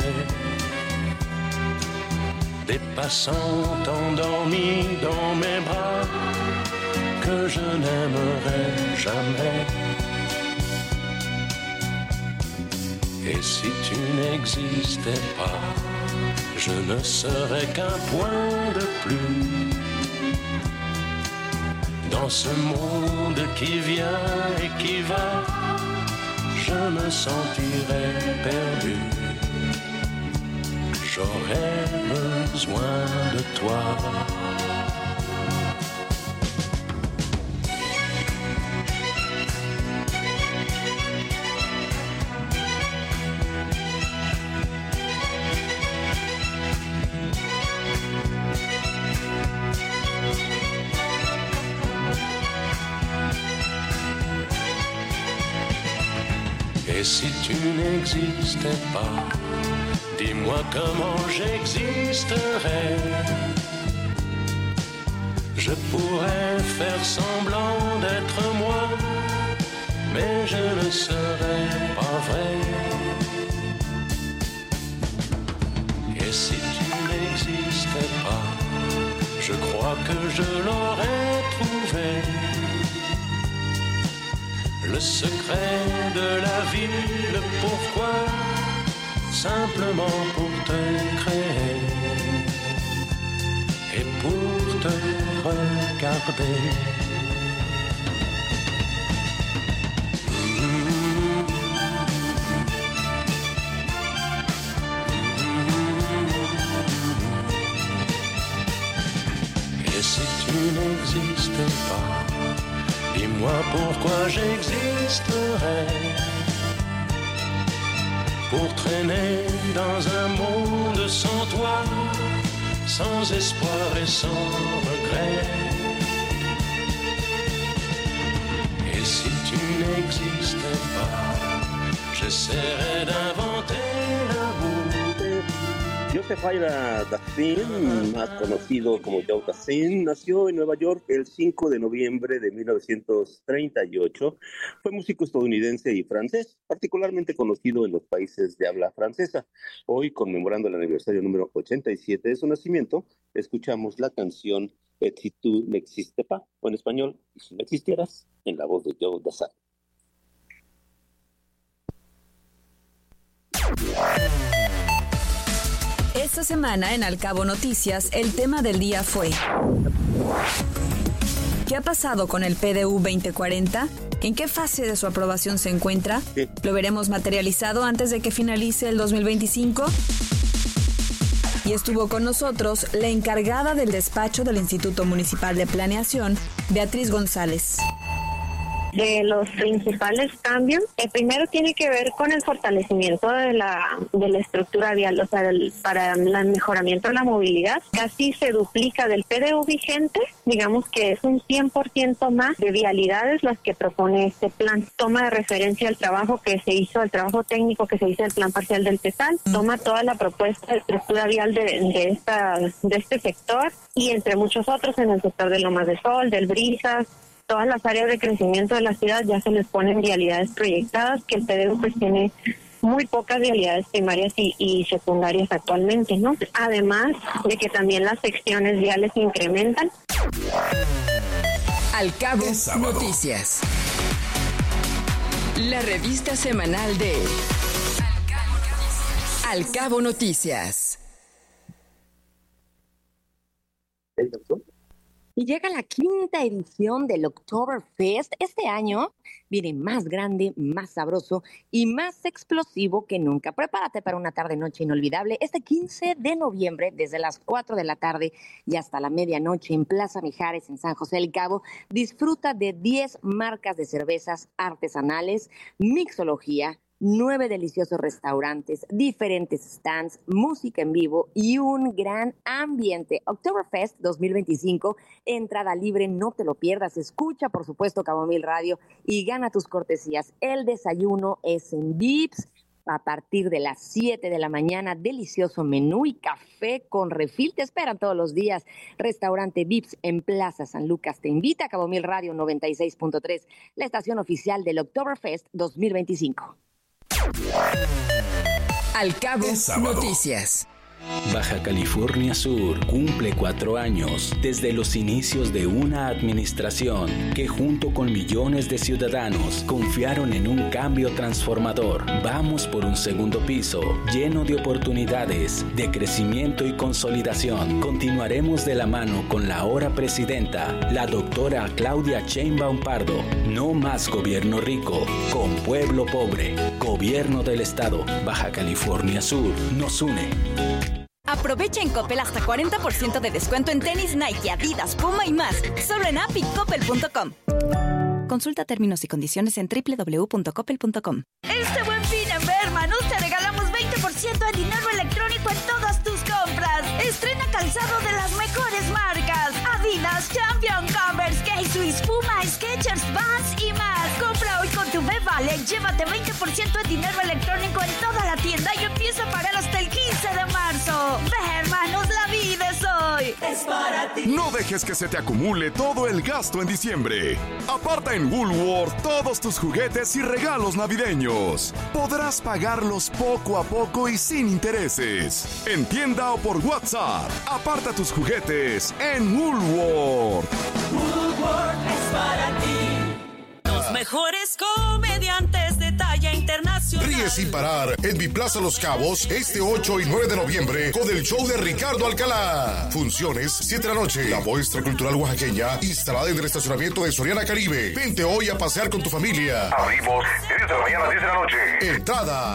Des passants endormis dans mes bras que je n'aimerais jamais. Et si tu n'existais pas, je ne serais qu'un point de plus dans ce monde qui vient et qui va. Je me sentirais perdu. J'aurais besoin de toi. Et si tu n'existais pas, dis-moi comment j'existerais. Je pourrais faire semblant d'être moi, mais je ne serais pas vrai. Et si tu n'existais pas, je crois que je l'aurais trouvé. Le secret de la vie, le pourquoi, simplement pour te créer et pour te regarder. Et si tu n'existais pas, dis-moi pourquoi j'existerais. Pour traîner dans un monde sans toi, sans espoir et sans regret. Et si tu n'existais pas, j'essaierais d'inventer l'amour. Joseph Ira Dassin, más conocido como Joe Dassin, nació en Nueva York el 5 de noviembre de 1938. Fue músico estadounidense y francés, particularmente conocido en los países de habla francesa. Hoy, conmemorando el aniversario número 87 de su nacimiento, escuchamos la canción Et si tu n'existes pas, o en español, y si no existieras, en la voz de Joe Dassin. Esta semana en Al Cabo Noticias, el tema del día fue: ¿qué ha pasado con el PDU 2040? ¿En qué fase de su aprobación se encuentra? ¿Lo veremos materializado antes de que finalice el 2025? Y estuvo con nosotros la encargada del despacho del Instituto Municipal de Planeación, Beatriz González. De los principales cambios, el primero tiene que ver con el fortalecimiento de la estructura vial, o sea, para el mejoramiento de la movilidad. Casi se duplica del PDU vigente, digamos que es un 100% más de vialidades las que propone este plan. Toma de referencia el trabajo que se hizo, el trabajo técnico que se hizo del plan parcial del TESAL, toma toda la propuesta de estructura vial de este sector y entre muchos otros en el sector de Lomas de Sol, del Brisas. Todas las áreas de crecimiento de la ciudad ya se les ponen vialidades proyectadas, que el PDU pues tiene muy pocas vialidades primarias y secundarias actualmente, ¿no? Además de que también las secciones viales se incrementan. Al Cabo Noticias. La revista semanal de Al Cabo Noticias. Y llega la 5ª edición del Oktoberfest. Este año viene más grande, más sabroso y más explosivo que nunca. Prepárate para una tarde-noche inolvidable este 15 de noviembre, desde las 4 de la tarde y hasta la medianoche en Plaza Mijares, en San José del Cabo. Disfruta de 10 marcas de cervezas artesanales, mixología, 9 deliciosos restaurantes, diferentes stands, música en vivo y un gran ambiente. Oktoberfest 2025, entrada libre, no te lo pierdas. Escucha, por supuesto, Cabo Mil Radio y gana tus cortesías. El desayuno es en Vips a partir de las 7 de la mañana. Delicioso menú y café con refil. Te esperan todos los días. Restaurante Vips en Plaza San Lucas te invita. Cabo Mil Radio 96.3, la estación oficial del Oktoberfest 2025. Al Cabo Noticias. Baja California Sur cumple 4 años desde los inicios de una administración que junto con millones de ciudadanos confiaron en un cambio transformador. Vamos por un segundo piso lleno de oportunidades, de crecimiento y consolidación. Continuaremos de la mano con la ahora presidenta, la doctora Claudia Sheinbaum Pardo. No más gobierno rico, con pueblo pobre. Gobierno del Estado. Baja California Sur nos une. Aprovecha en Coppel hasta 40% de descuento en tenis Nike, Adidas, Puma y más. Solo en app y coppel.com. Consulta términos y condiciones en www.coppel.com. Este Buen Fin en Berman te regalamos 20% de dinero electrónico en todas tus compras. Estrena calzado de las mejores marcas: Adidas, Champion, Converse, K-Swiss, Puma, Skechers, Vans y más. Compra hoy con tu B-Vale, llévate 20% de dinero electrónico en toda la tienda y empieza a pagar hasta el 15 de marzo. Hermanos, la vida es hoy. Es para ti. No dejes que se te acumule todo el gasto en diciembre. Aparta en Woolworth todos tus juguetes y regalos navideños. Podrás pagarlos poco a poco y sin intereses. En tienda o por WhatsApp. Aparta tus juguetes en Woolworth. Woolworth es para ti. Los mejores comediantes de talla internacional. Ríe sin parar en Mi Plaza Los Cabos este 8 y 9 de noviembre con el show de Ricardo Alcalá. Funciones 7 de la noche. La muestra cultural oaxaqueña instalada en el estacionamiento de Soriana Caribe. Vente hoy a pasear con tu familia. Abrimos de 10 de la mañana a 10 de la noche. Entrada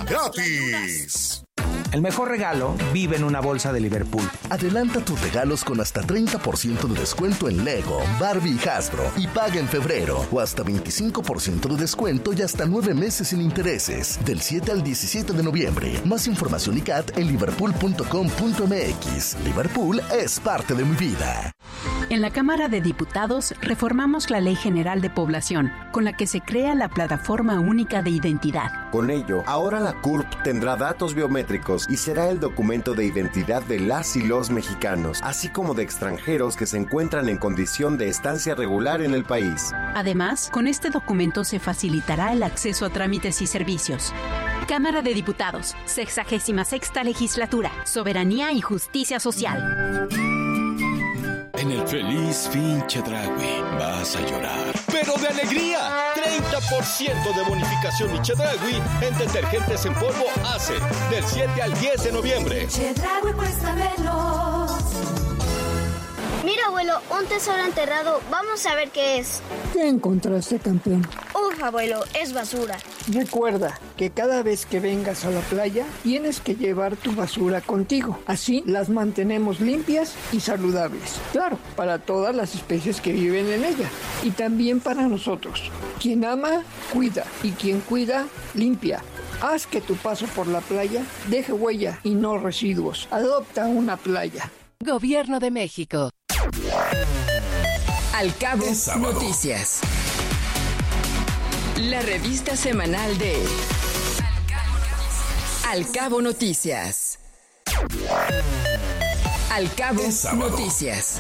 gratis. El mejor regalo vive en una bolsa de Liverpool. Adelanta tus regalos con hasta 30% de descuento en Lego, Barbie y Hasbro y paga en febrero. O hasta 25% de descuento y hasta 9 meses sin intereses. Del 7 al 17 de noviembre. Más información y CAT en liverpool.com.mx. Liverpool es parte de mi vida. En la Cámara de Diputados reformamos la Ley General de Población, con la que se crea la Plataforma Única de Identidad. Con ello, ahora la CURP tendrá datos biométricos y será el documento de identidad de las y los mexicanos, así como de extranjeros que se encuentran en condición de estancia regular en el país. Además, con este documento se facilitará el acceso a trámites y servicios. Cámara de Diputados, 66ª Legislatura, Soberanía y Justicia Social. En el feliz fin Chedraui vas a llorar, pero de alegría. 30% de bonificación y Chedraui en detergentes en polvo Ace, del 7 al 10 de noviembre. Chedraui cuesta menos. Mira, abuelo, un tesoro enterrado. Vamos a ver qué es. ¿Qué encontraste, campeón? Uf, abuelo, es basura. Recuerda que cada vez que vengas a la playa, tienes que llevar tu basura contigo. Así las mantenemos limpias y saludables. Claro, para todas las especies que viven en ella. Y también para nosotros. Quien ama, cuida. Y quien cuida, limpia. Haz que tu paso por la playa deje huella y no residuos. Adopta una playa. Gobierno de México. Al Cabo Noticias. La revista semanal de Al Cabo Noticias. Al Cabo Noticias.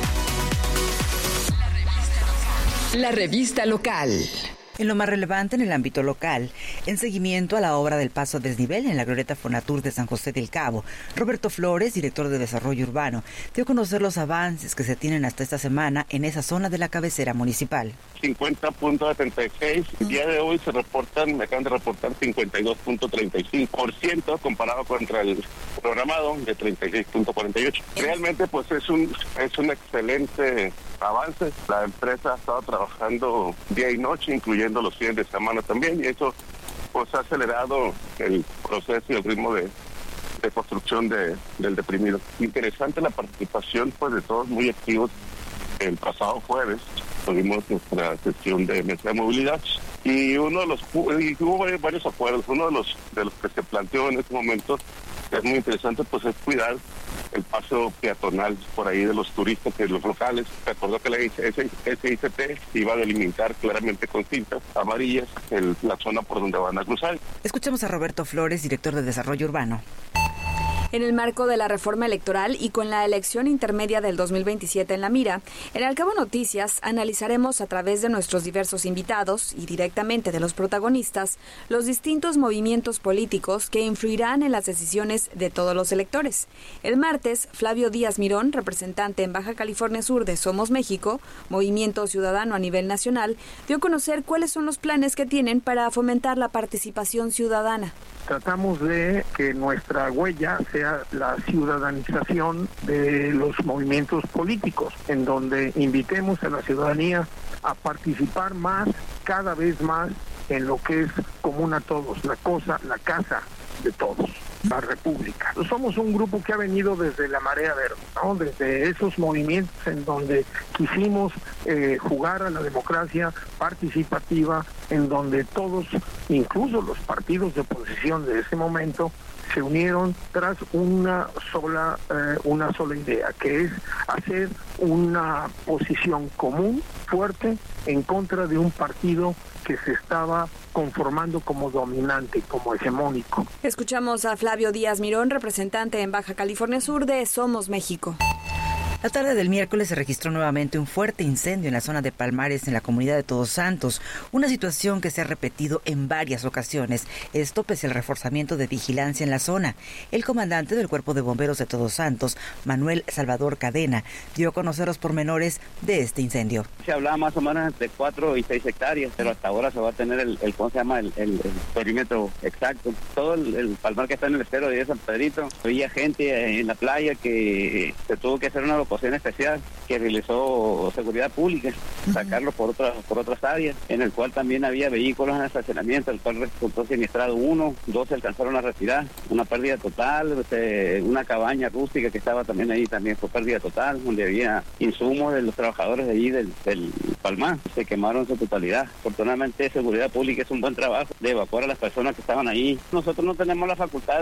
La revista local. En lo más relevante en el ámbito local, en seguimiento a la obra del paso a desnivel en la glorieta Fonatur de San José del Cabo, Roberto Flores, director de Desarrollo Urbano, dio a conocer los avances que se tienen hasta esta semana en esa zona de la cabecera municipal. 50.76, el día de hoy me acaban de reportar 52.35% comparado contra el programado de 36.48. Realmente pues es un excelente avance. La empresa ha estado trabajando día y noche, incluyendo los fines de semana también, y eso pues ha acelerado el proceso y el ritmo de construcción del deprimido. Interesante la participación pues de todos, muy activos. El pasado jueves tuvimos nuestra sesión de mesa de movilidad y hubo varios acuerdos. Uno de los que se planteó en este momento, que es muy interesante, pues es cuidar el paso peatonal por ahí de los turistas, de los locales. Se acordó que la SICT iba a delimitar claramente con cintas amarillas la zona por donde van a cruzar. Escuchemos a Roberto Flores, director de Desarrollo Urbano. En el marco de la reforma electoral y con la elección intermedia del 2027 en la mira, en Al Cabo Noticias analizaremos a través de nuestros diversos invitados y directamente de los protagonistas los distintos movimientos políticos que influirán en las decisiones de todos los electores. El martes, Flavio Díaz Mirón, representante en Baja California Sur de Somos México, Movimiento Ciudadano a nivel nacional, dio a conocer cuáles son los planes que tienen para fomentar la participación ciudadana. Tratamos de que nuestra huella sea la ciudadanización de los movimientos políticos, en donde invitemos a la ciudadanía a participar más, cada vez más, en lo que es común a todos, la casa de todos, la República. Somos un grupo que ha venido desde la Marea Verde, ¿no? Desde esos movimientos en donde quisimos jugar a la democracia participativa, en donde todos, incluso los partidos de oposición de ese momento, se unieron tras una sola idea, que es hacer una posición común, fuerte, en contra de un partido que se estaba conformando como dominante, como hegemónico. Escuchamos a Flavio Díaz Mirón, representante en Baja California Sur de Somos México. La tarde del miércoles se registró nuevamente un fuerte incendio en la zona de Palmares, en la comunidad de Todos Santos, una situación que se ha repetido en varias ocasiones, esto pese al reforzamiento de vigilancia en la zona. El comandante del Cuerpo de Bomberos de Todos Santos, Manuel Salvador Cadena, dio a conocer los pormenores de este incendio. Se hablaba más o menos entre 4 y 6 hectáreas, pero hasta ahora se va a tener el perímetro exacto. Todo el palmar que está en el estero de San Pedrito, había gente en la playa que se tuvo que hacer una evacuación especial que realizó Seguridad Pública, sacarlo por otras áreas, en el cual también había vehículos en estacionamiento, el cual resultó siniestrado 1, 2 se alcanzaron a retirar, una pérdida total, una cabaña rústica que estaba también ahí, también fue pérdida total, donde había insumos de los trabajadores de allí del Palma, se quemaron en su totalidad. Afortunadamente, Seguridad Pública hizo un buen trabajo de evacuar a las personas que estaban ahí. Nosotros no tenemos la facultad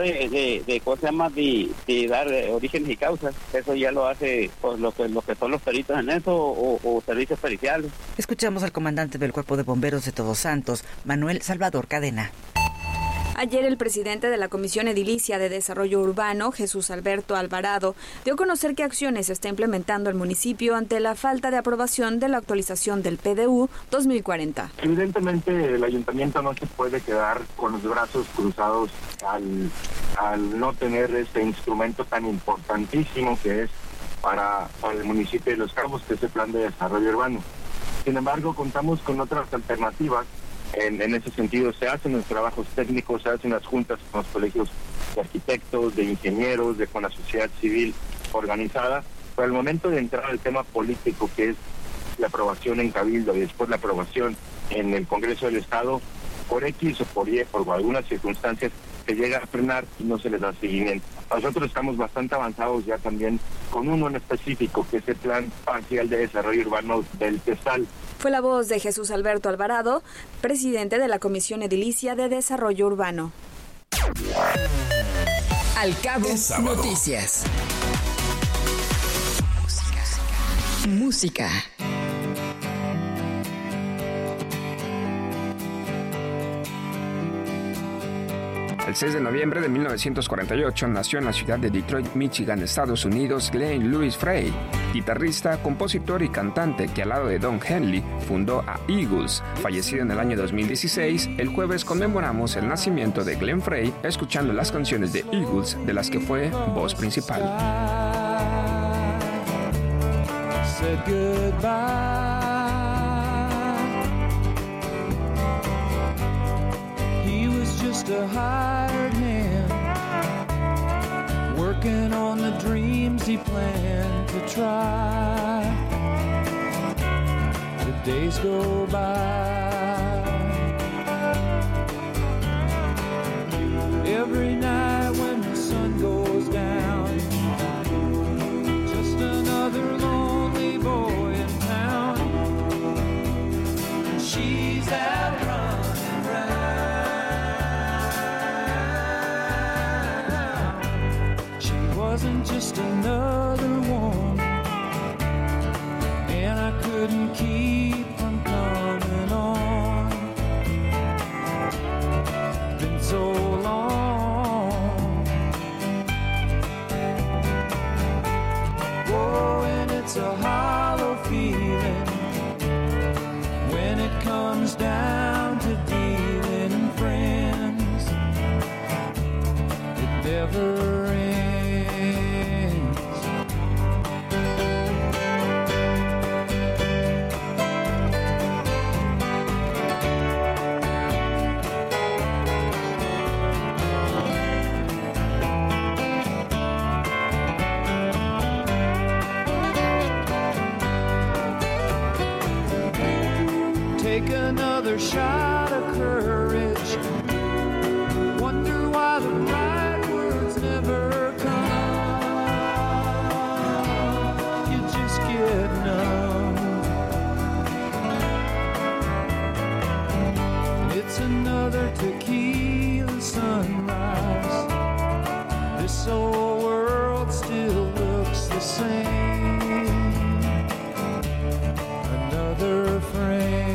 de dar orígenes y causas. Eso ya lo hace pues, lo que son los peritos en eso o servicios periciales. Escuchamos al comandante del Cuerpo de Bomberos de Todos Santos, Manuel Salvador Cadena. Ayer el presidente de la Comisión Edilicia de Desarrollo Urbano, Jesús Alberto Alvarado, dio a conocer qué acciones está implementando el municipio ante la falta de aprobación de la actualización del PDU 2040. Evidentemente el ayuntamiento no se puede quedar con los brazos cruzados al no tener este instrumento tan importantísimo que es para el municipio de Los Cabos, que es el Plan de Desarrollo Urbano. Sin embargo, contamos con otras alternativas. En ese sentido, se hacen los trabajos técnicos, se hacen las juntas con los colegios de arquitectos, de ingenieros, con la sociedad civil organizada. Pero al momento de entrar al tema político, que es la aprobación en Cabildo y después la aprobación en el Congreso del Estado, por X o por Y, por algunas circunstancias, se llega a frenar y no se les da seguimiento. Nosotros estamos bastante avanzados ya también con uno en específico, que es el Plan Parcial de Desarrollo Urbano del TESAL. Fue la voz de Jesús Alberto Alvarado, presidente de la Comisión Edilicia de Desarrollo Urbano. Al Cabo Noticias. Música. El 6 de noviembre de 1948 nació en la ciudad de Detroit, Michigan, Estados Unidos, Glenn Louis Frey, guitarrista, compositor y cantante que al lado de Don Henley fundó a Eagles. Fallecido en el año 2016, el jueves conmemoramos el nacimiento de Glenn Frey escuchando las canciones de Eagles de las que fue voz principal. Just a hired hand, working on the dreams he planned to try. The days go by. Every night when the sun goes down, just another lonely boy in town. She's out running round. Wasn't just another one, and I couldn't keep from coming on. Been so long. Oh, and it's a hollow feeling when it comes down to dealing friends. It never ends. Take another shot of courage. Wonder why the right words never come. You just get numb. It's another tequila sunrise. This old world still looks the same. Another frame.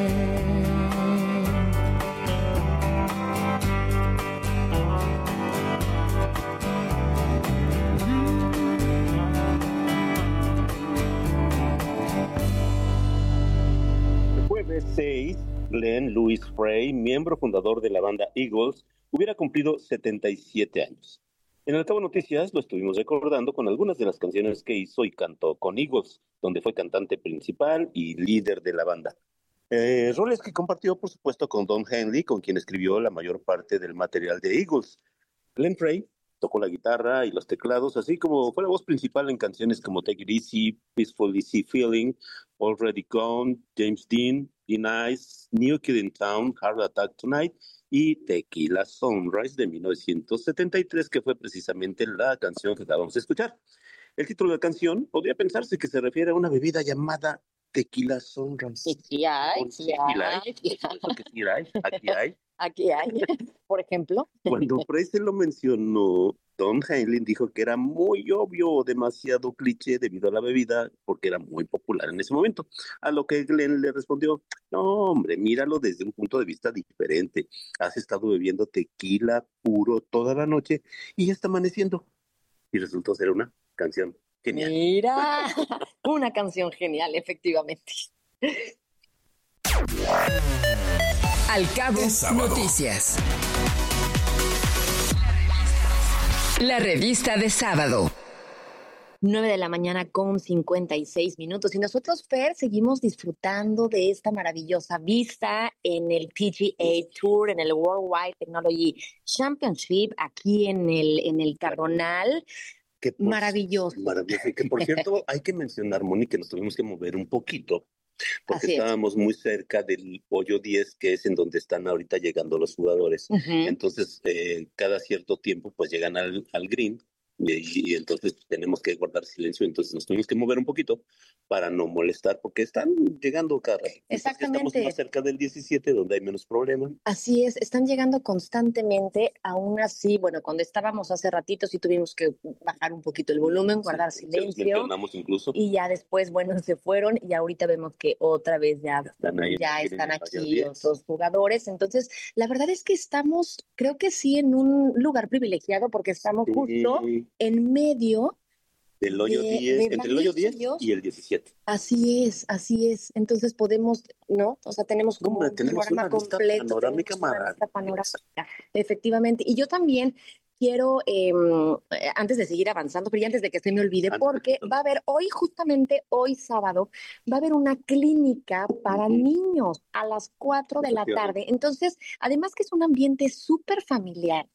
Jueves 6, Glenn Louis Frey, miembro fundador de la banda Eagles, hubiera cumplido 77 años. En el Cabo Noticias lo estuvimos recordando con algunas de las canciones que hizo y cantó con Eagles, donde fue cantante principal y líder de la banda. Roles que compartió, por supuesto, con Don Henley, con quien escribió la mayor parte del material de Eagles. Glenn Frey tocó la guitarra y los teclados, así como fue la voz principal en canciones como Take It Easy, Peaceful Easy Feeling, Already Gone, James Dean, Be Nice, New Kid in Town, Heart Attack Tonight y Tequila Sunrise de 1973, que fue precisamente la canción que acabamos de escuchar. El título de la canción podría pensarse que se refiere a una bebida llamada Tequila Sunrise. Y sí hay, Aquí hay, por ejemplo. Cuando Fraser lo mencionó, Don Henley dijo que era muy obvio, demasiado cliché debido a la bebida, porque era muy popular en ese momento. A lo que Glenn le respondió, no, hombre, míralo desde un punto de vista diferente. Has estado bebiendo tequila puro toda la noche y ya está amaneciendo. Y resultó ser una canción genial. Mira, una canción genial, efectivamente. Al Cabo Noticias. La revista de sábado. 9 de la mañana con 56 minutos. Y nosotros, Fer, seguimos disfrutando de esta maravillosa vista en el PGA Tour, en el Worldwide Technology Championship, aquí en el Cardonal. Maravilloso. Maravilloso. Y que, por cierto, hay que mencionar, Moni, que nos tuvimos que mover un poquito, porque estábamos muy cerca del hoyo 10, que es en donde están ahorita llegando los jugadores. Entonces, cada cierto tiempo, pues llegan al green, y entonces tenemos que guardar silencio. Entonces nos tuvimos que mover un poquito para no molestar, porque están llegando cada rato. Exactamente. Estamos más cerca del 17, donde hay menos problemas. Así es, están llegando constantemente. Aún así, bueno, cuando estábamos hace ratito sí tuvimos que bajar un poquito el volumen, guardar silencio. Incluso. Y ya después, bueno, se fueron y ahorita vemos que otra vez ya están aquí los dos jugadores. Entonces, la verdad es que estamos, creo que sí, en un lugar privilegiado, porque estamos justo en medio del hoyo 10, entre el hoyo 10 y el 17. Así es. Entonces podemos, ¿no? O sea, tenemos como un panorama completo. Panorámica panorámica, efectivamente. Y yo también quiero, antes de seguir avanzando, pero ya antes de que se me olvide, porque va a haber justamente hoy sábado, va a haber una clínica para niños a las 4 de la tarde. Entonces, además que es un ambiente súper familiar,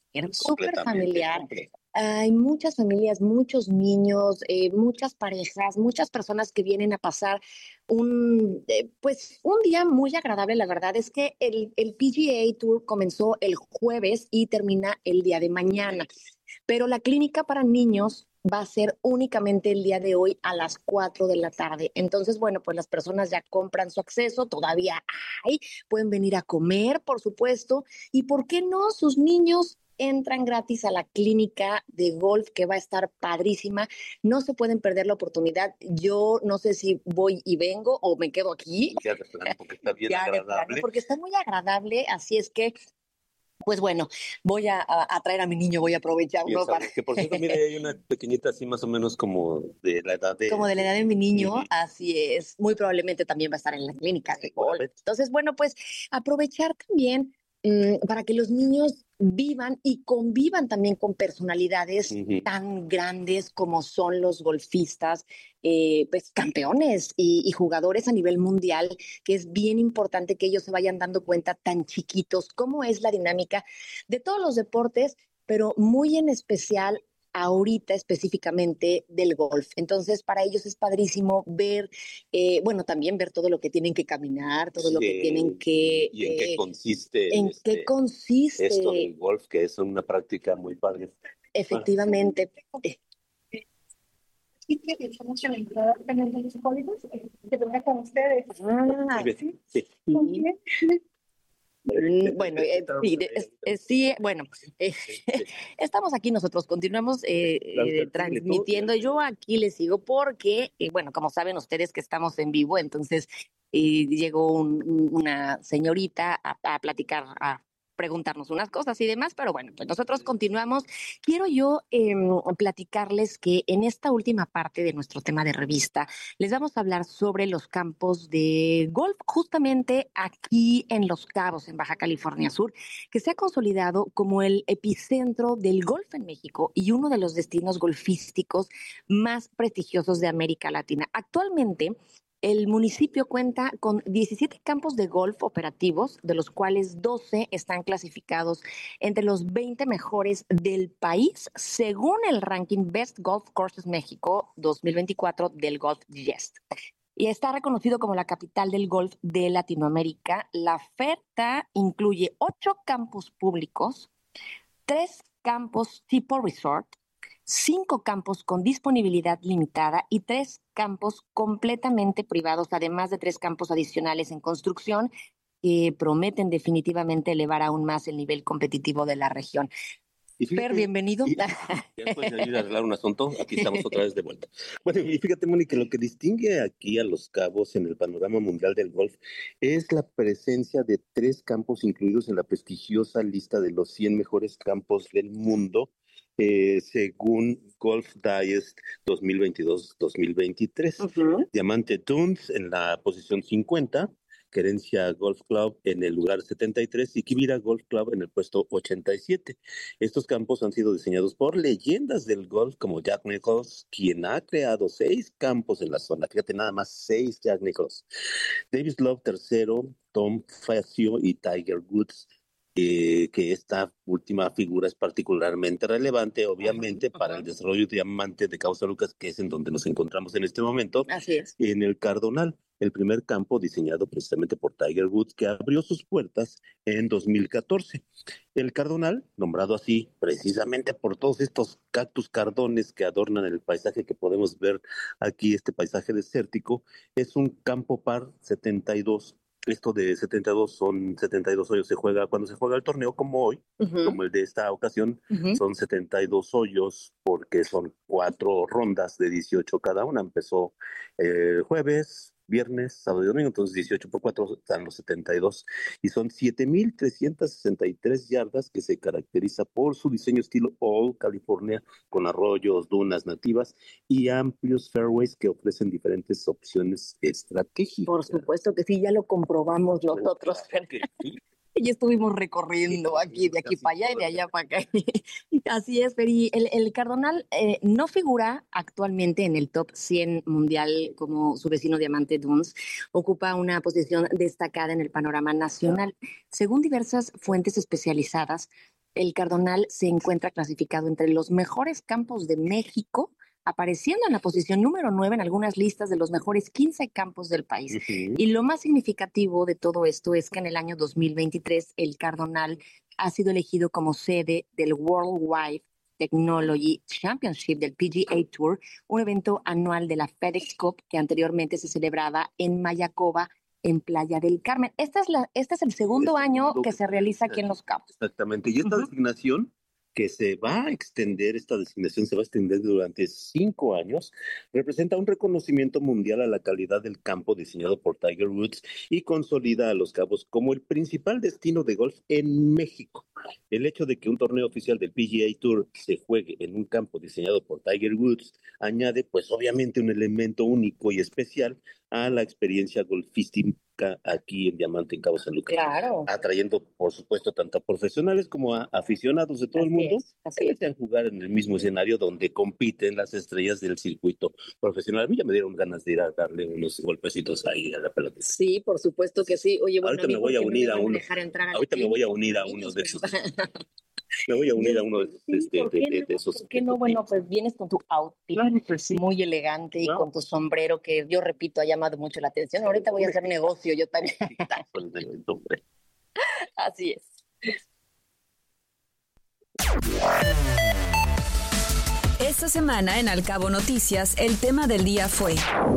Hay muchas familias, muchos niños, muchas parejas, muchas personas que vienen a pasar un día muy agradable. La verdad es que el PGA Tour comenzó el jueves y termina el día de mañana, pero la clínica para niños va a ser únicamente el día de hoy a las 4 de la tarde. Entonces, bueno, pues las personas ya compran su acceso, todavía pueden venir a comer, por supuesto, y ¿por qué no? Sus niños entran gratis a la clínica de golf, que va a estar padrísima. No se pueden perder la oportunidad. Yo no sé si voy y vengo o me quedo aquí. Ya de plano, porque está bien agradable. Porque está muy agradable, así es que, pues bueno, voy a traer a mi niño, voy a aprovecharlo para... Que por cierto, mira, hay una pequeñita así más o menos como de la edad de... Como de la edad de mi niño, así es. Muy probablemente también va a estar en la clínica de golf. Entonces, bueno, pues aprovechar también para que los niños vivan y convivan también con personalidades tan grandes como son los golfistas, pues campeones y jugadores a nivel mundial, que es bien importante que ellos se vayan dando cuenta tan chiquitos cómo es la dinámica de todos los deportes, pero muy en especial ahorita específicamente del golf. Entonces, para ellos es padrísimo ver, también ver todo lo que tienen que caminar, todo lo que tienen que... ¿Y en qué consiste? ¿Qué consiste? Esto del golf, que es una práctica muy padre. Efectivamente. Bueno, estamos aquí nosotros, continuamos transmitiendo. Yo aquí les sigo porque, como saben ustedes que estamos en vivo, entonces llegó una señorita a platicar, a preguntarnos unas cosas y demás, pero bueno, pues nosotros continuamos. Quiero yo platicarles que en esta última parte de nuestro tema de revista les vamos a hablar sobre los campos de golf, justamente aquí en Los Cabos, en Baja California Sur, que se ha consolidado como el epicentro del golf en México y uno de los destinos golfísticos más prestigiosos de América Latina. Actualmente, el municipio cuenta con 17 campos de golf operativos, de los cuales 12 están clasificados entre los 20 mejores del país, según el ranking Best Golf Courses México 2024 del Golf Digest. Y está reconocido como la capital del golf de Latinoamérica. La oferta incluye 8 campos públicos, 3 campos tipo resort, 5 campos con disponibilidad limitada y 3 campos completamente privados, además de 3 campos adicionales en construcción que prometen definitivamente elevar aún más el nivel competitivo de la región. Per, bienvenido. Ya después de ir a arreglar un asunto, aquí estamos otra vez de vuelta. Bueno, y fíjate, Mónica, lo que distingue aquí a Los Cabos en el panorama mundial del golf es la presencia de 3 campos incluidos en la prestigiosa lista de los 100 mejores campos del mundo, según Golf Digest 2022-2023. Diamante Dunes en la posición 50, Querencia Golf Club en el lugar 73 y Quivira Golf Club en el puesto 87. Estos campos han sido diseñados por leyendas del golf como Jack Nicklaus, quien ha creado 6 campos en la zona. Fíjate, nada más 6 Jack Nicklaus. Davis Love tercero, Tom Fazio y Tiger Woods, que esta última figura es particularmente relevante, obviamente, para el desarrollo diamante de Cabo San Lucas, que es en donde nos encontramos en este momento. Así es. En el Cardonal, el primer campo diseñado precisamente por Tiger Woods, que abrió sus puertas en 2014. El Cardonal, nombrado así precisamente por todos estos cactus cardones que adornan el paisaje que podemos ver aquí, este paisaje desértico, es un campo par 72. Esto de 72 son 72 hoyos. Cuando se juega el torneo como hoy, como el de esta ocasión, son 72 hoyos porque son 4 rondas de 18 cada una. Empezó jueves, viernes, sábado y domingo, entonces 18 por 4 están los 72 y son 7,363 yardas, que se caracteriza por su diseño estilo All California, con arroyos, dunas nativas y amplios fairways que ofrecen diferentes opciones estratégicas. Por supuesto que sí, ya lo comprobamos nosotros. Y estuvimos recorriendo aquí, de aquí para allá y de allá para acá. Así es, Feri. El Cardonal no figura actualmente en el top 100 mundial como su vecino Diamante Dunes. Ocupa una posición destacada en el panorama nacional. Según diversas fuentes especializadas, el Cardonal se encuentra clasificado entre los mejores campos de México, apareciendo en la posición número 9 en algunas listas de los mejores 15 campos del país. Y lo más significativo de todo esto es que en el año 2023 el Cardonal ha sido elegido como sede del Worldwide Technology Championship del PGA Tour, un evento anual de la FedEx Cup que anteriormente se celebraba en Mayacoba, en Playa del Carmen. Este es el segundo año que se realiza aquí en Los Cabos. Exactamente, y esta designación que se va a extender durante 5 años, representa un reconocimiento mundial a la calidad del campo diseñado por Tiger Woods y consolida a Los Cabos como el principal destino de golf en México. El hecho de que un torneo oficial del PGA Tour se juegue en un campo diseñado por Tiger Woods añade, pues obviamente, un elemento único y especial a la experiencia golfística aquí en Diamante, en Cabo San Lucas. Claro. Atrayendo, por supuesto, tanto a profesionales como a aficionados de todo el mundo que desean jugar en el mismo escenario donde compiten las estrellas del circuito profesional. A mí ya me dieron ganas de ir a darle unos golpecitos ahí a la pelota. Sí, por supuesto que sí. Oye, bueno, ahorita me voy a unir a uno. Ahorita me voy a unir a uno de esos. Me voy a unir a uno de esos. ¿Por qué no? Bueno, pues vienes con tu outfit muy elegante y con tu sombrero que yo repito ha llamado mucho la atención. Ahorita voy a hacer negocio yo también. Así es. Esta semana en Al Cabo Noticias, el tema del día fue: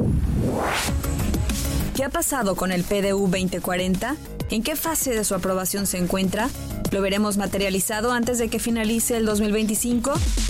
¿qué ha pasado con el PDU 2040? ¿En qué fase de su aprobación se encuentra? ¿Lo veremos materializado antes de que finalice el 2025?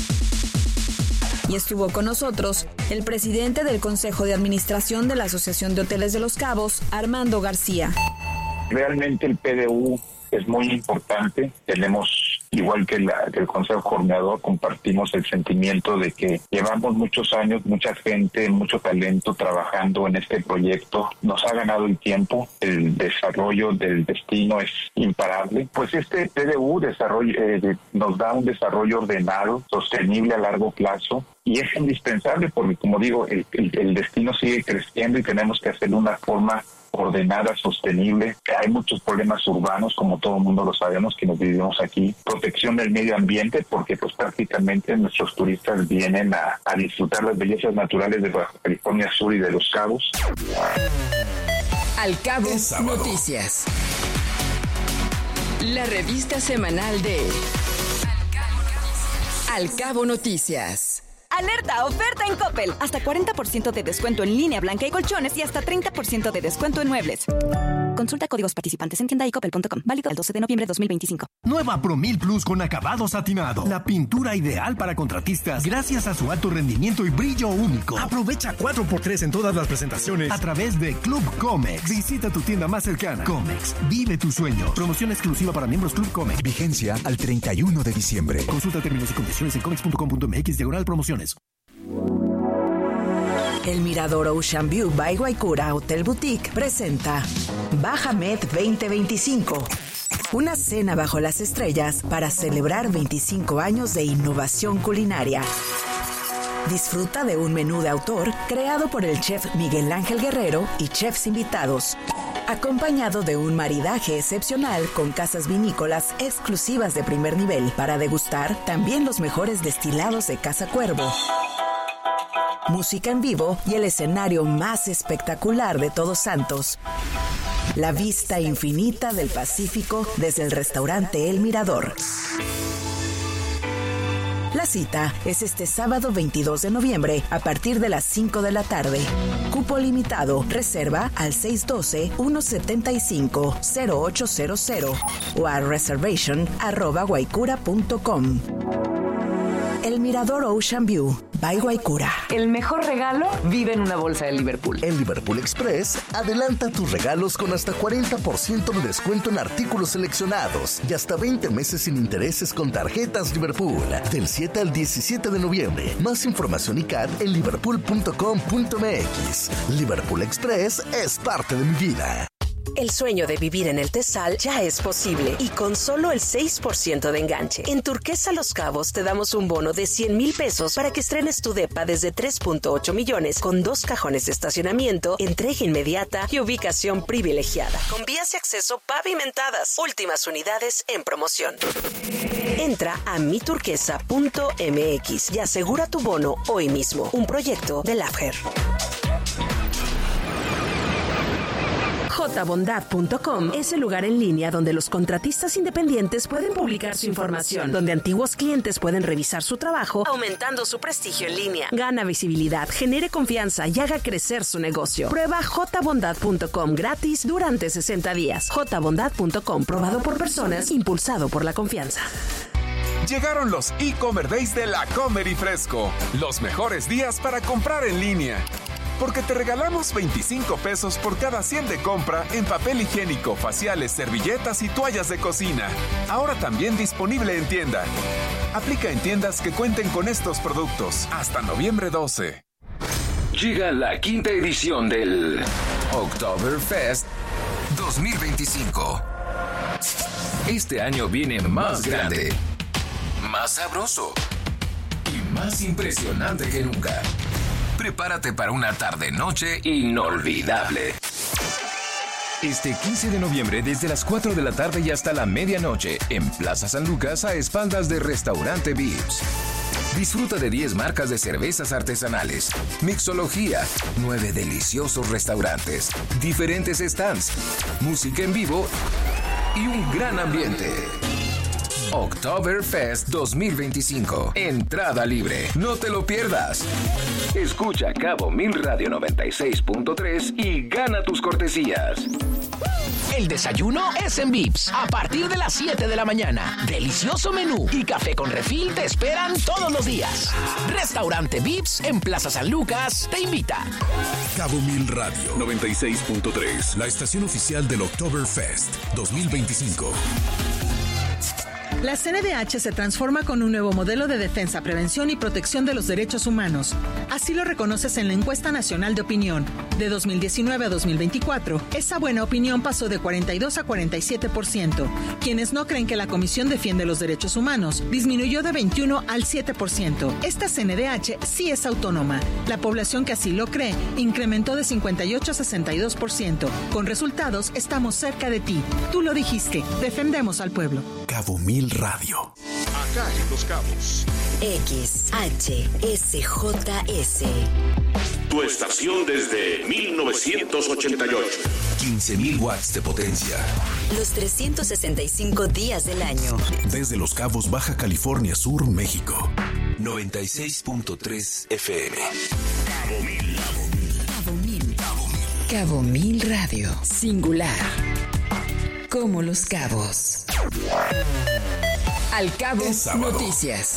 Y estuvo con nosotros el presidente del Consejo de Administración de la Asociación de Hoteles de Los Cabos, Armando García. Realmente el PDU es muy importante. Tenemos, igual que el Consejo Coordinador, compartimos el sentimiento de que llevamos muchos años, mucha gente, mucho talento trabajando en este proyecto. Nos ha ganado el tiempo, el desarrollo del destino es imparable. Pues este PDU nos da un desarrollo ordenado, sostenible a largo plazo, y es indispensable porque, como digo, el destino sigue creciendo y tenemos que hacerlo de una forma ordenada, sostenible. Hay muchos problemas urbanos, como todo el mundo lo sabemos, que nos vivimos aquí. Protección del medio ambiente, porque pues prácticamente nuestros turistas vienen a disfrutar las bellezas naturales de Baja California Sur y de Los Cabos. Al Cabo Noticias. La revista semanal de Al Cabo Noticias. ¡Alerta! ¡Oferta en Coppel! Hasta 40% de descuento en línea blanca y colchones y hasta 30% de descuento en muebles. Consulta códigos participantes en tienda y coppel.com. Válido el 12 de noviembre de 2025. Nueva Promil Plus con acabado satinado. La pintura ideal para contratistas gracias a su alto rendimiento y brillo único. Aprovecha 4x3 en todas las presentaciones a través de Club Comex. Visita tu tienda más cercana. Comex. Vive tu sueño. Promoción exclusiva para miembros Club Comex. Vigencia al 31 de diciembre. Consulta términos y condiciones en comex.com.mx/promociones. El Mirador Ocean View by Guaycura Hotel Boutique presenta Bajamed 2025. Una cena bajo las estrellas para celebrar 25 años de innovación culinaria. Disfruta de un menú de autor creado por el chef Miguel Ángel Guerrero y chefs invitados, acompañado de un maridaje excepcional con casas vinícolas exclusivas de primer nivel para degustar también los mejores destilados de Casa Cuervo. Música en vivo y el escenario más espectacular de Todos Santos. La vista infinita del Pacífico desde el restaurante El Mirador. La cita es este sábado 22 de noviembre a partir de las 5 de la tarde. Cupo limitado. Reserva al 612-175-0800 o a reservation@guaycura.com. El Mirador Ocean View by Guaycura. El mejor regalo vive en una bolsa de Liverpool. En Liverpool Express, adelanta tus regalos con hasta 40% de descuento en artículos seleccionados y hasta 20 meses sin intereses con tarjetas Liverpool. Del 7 al 17 de noviembre. Más información y CAT en liverpool.com.mx. Liverpool Express es parte de mi vida. El sueño de vivir en el Tesal ya es posible y con solo el 6% de enganche. En Turquesa Los Cabos te damos un bono de 100,000 pesos para que estrenes tu depa desde 3.8 millones con 2 cajones de estacionamiento, entrega inmediata y ubicación privilegiada. Con vías de acceso pavimentadas. Últimas unidades en promoción. Entra a miturquesa.mx y asegura tu bono hoy mismo. Un proyecto de Laffer. jbondad.com es el lugar en línea donde los contratistas independientes pueden publicar su información, donde antiguos clientes pueden revisar su trabajo, aumentando su prestigio en línea. Gana visibilidad, genere confianza y haga crecer su negocio. Prueba jbondad.com gratis durante 60 días. jbondad.com, probado por personas, impulsado por la confianza. Llegaron los e-Comer Days de La Comer y Fresco. Los mejores días para comprar en línea. Porque te regalamos 25 pesos por cada 100 de compra en papel higiénico, faciales, servilletas y toallas de cocina. Ahora también disponible en tienda. Aplica en tiendas que cuenten con estos productos hasta noviembre 12. Llega la 5ª edición del Oktoberfest 2025. Este año viene más grande, más sabroso y más impresionante que nunca. Prepárate para una tarde-noche inolvidable. Este 15 de noviembre desde las 4 de la tarde y hasta la medianoche en Plaza San Lucas a espaldas de Restaurante Vips. Disfruta de 10 marcas de cervezas artesanales, mixología, 9 deliciosos restaurantes, diferentes stands, música en vivo y un gran ambiente. Oktoberfest 2025. Entrada libre. No te lo pierdas. Escucha Cabo Mil Radio 96.3 y gana tus cortesías. El desayuno es en Vips. A partir de las 7 de la mañana. Delicioso menú y café con refil te esperan todos los días. Restaurante Vips en Plaza San Lucas te invita. Cabo Mil Radio 96.3. La estación oficial del Oktoberfest 2025. La CNDH se transforma con un nuevo modelo de defensa, prevención y protección de los derechos humanos. Así lo reconoces en la encuesta nacional de opinión. De 2019 a 2024, esa buena opinión pasó de 42 a 47%. Quienes no creen que la Comisión defiende los derechos humanos disminuyó de 21 al 7%. Esta CNDH sí es autónoma. La población que así lo cree incrementó de 58 a 62%. Con resultados, estamos cerca de ti. Tú lo dijiste. Defendemos al pueblo. Cabo Mil Radio. acá en Los Cabos. XHSJS. Tu estación desde 1988. 15.000 watts de potencia. Los 365 días del año. Desde Los Cabos, Baja California Sur, México. 96.3 FM. Cabo Mil Radio. Singular. Como Los Cabos. Al Cabo Noticias.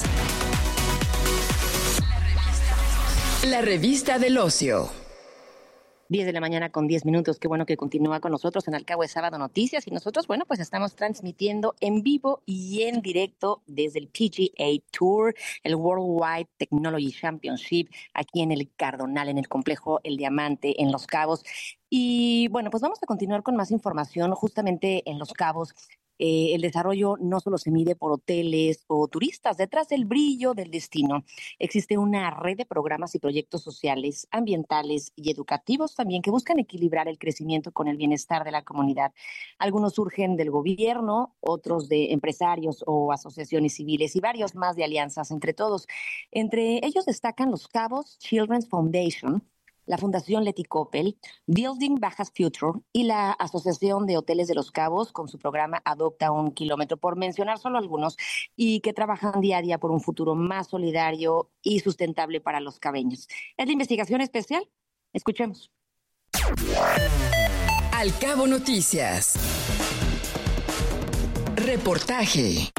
La revista del ocio. 10 de la mañana con 10 minutos. Qué bueno que continúa con nosotros en Al Cabo de Sábado Noticias. Y nosotros, bueno, pues estamos transmitiendo en vivo y en directo desde el PGA Tour, el Worldwide Technology Championship, aquí en el Cardonal, en el complejo El Diamante, en Los Cabos. Y bueno, pues vamos a continuar con más información justamente en Los Cabos. El desarrollo no solo se mide por hoteles o turistas. Detrás del brillo del destino existe una red de programas y proyectos sociales, ambientales y educativos también que buscan equilibrar el crecimiento con el bienestar de la comunidad. Algunos surgen del gobierno, otros de empresarios o asociaciones civiles y varios más de alianzas entre todos. Entre ellos destacan Los Cabos Children's Foundation, la Fundación Letty Coppel, Building Bajas Future y la Asociación de Hoteles de Los Cabos con su programa Adopta un Kilómetro, por mencionar solo algunos, y que trabajan día a día por un futuro más solidario y sustentable para los cabeños. ¿Es la investigación especial? Escuchemos. Al Cabo Noticias. Reportaje.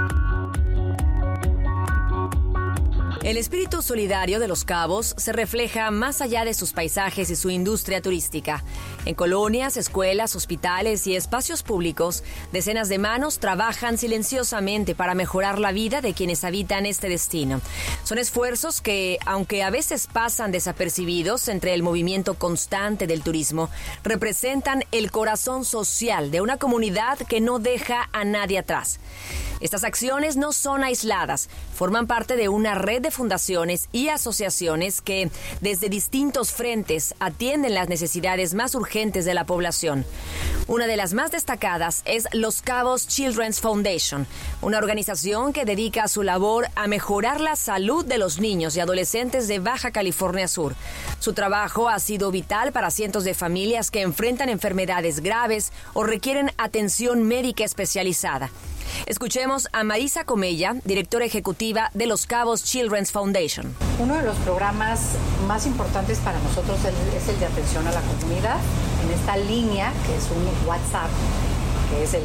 El espíritu solidario de Los Cabos se refleja más allá de sus paisajes y su industria turística. En colonias, escuelas, hospitales y espacios públicos, decenas de manos trabajan silenciosamente para mejorar la vida de quienes habitan este destino. Son esfuerzos que, aunque a veces pasan desapercibidos entre el movimiento constante del turismo, representan el corazón social de una comunidad que no deja a nadie atrás. Estas acciones no son aisladas, forman parte de una red de fundaciones y asociaciones que, desde distintos frentes, atienden las necesidades más urgentes de la población. Una de las más destacadas es Los Cabos Children's Foundation, una organización que dedica su labor a mejorar la salud de los niños y adolescentes de Baja California Sur. Su trabajo ha sido vital para cientos de familias que enfrentan enfermedades graves o requieren atención médica especializada. Escuchemos a Marisa Comella, directora ejecutiva de Los Cabos Children's Foundation. Uno de los programas más importantes para nosotros es el de atención a la comunidad. En esta línea, que es un WhatsApp, que es el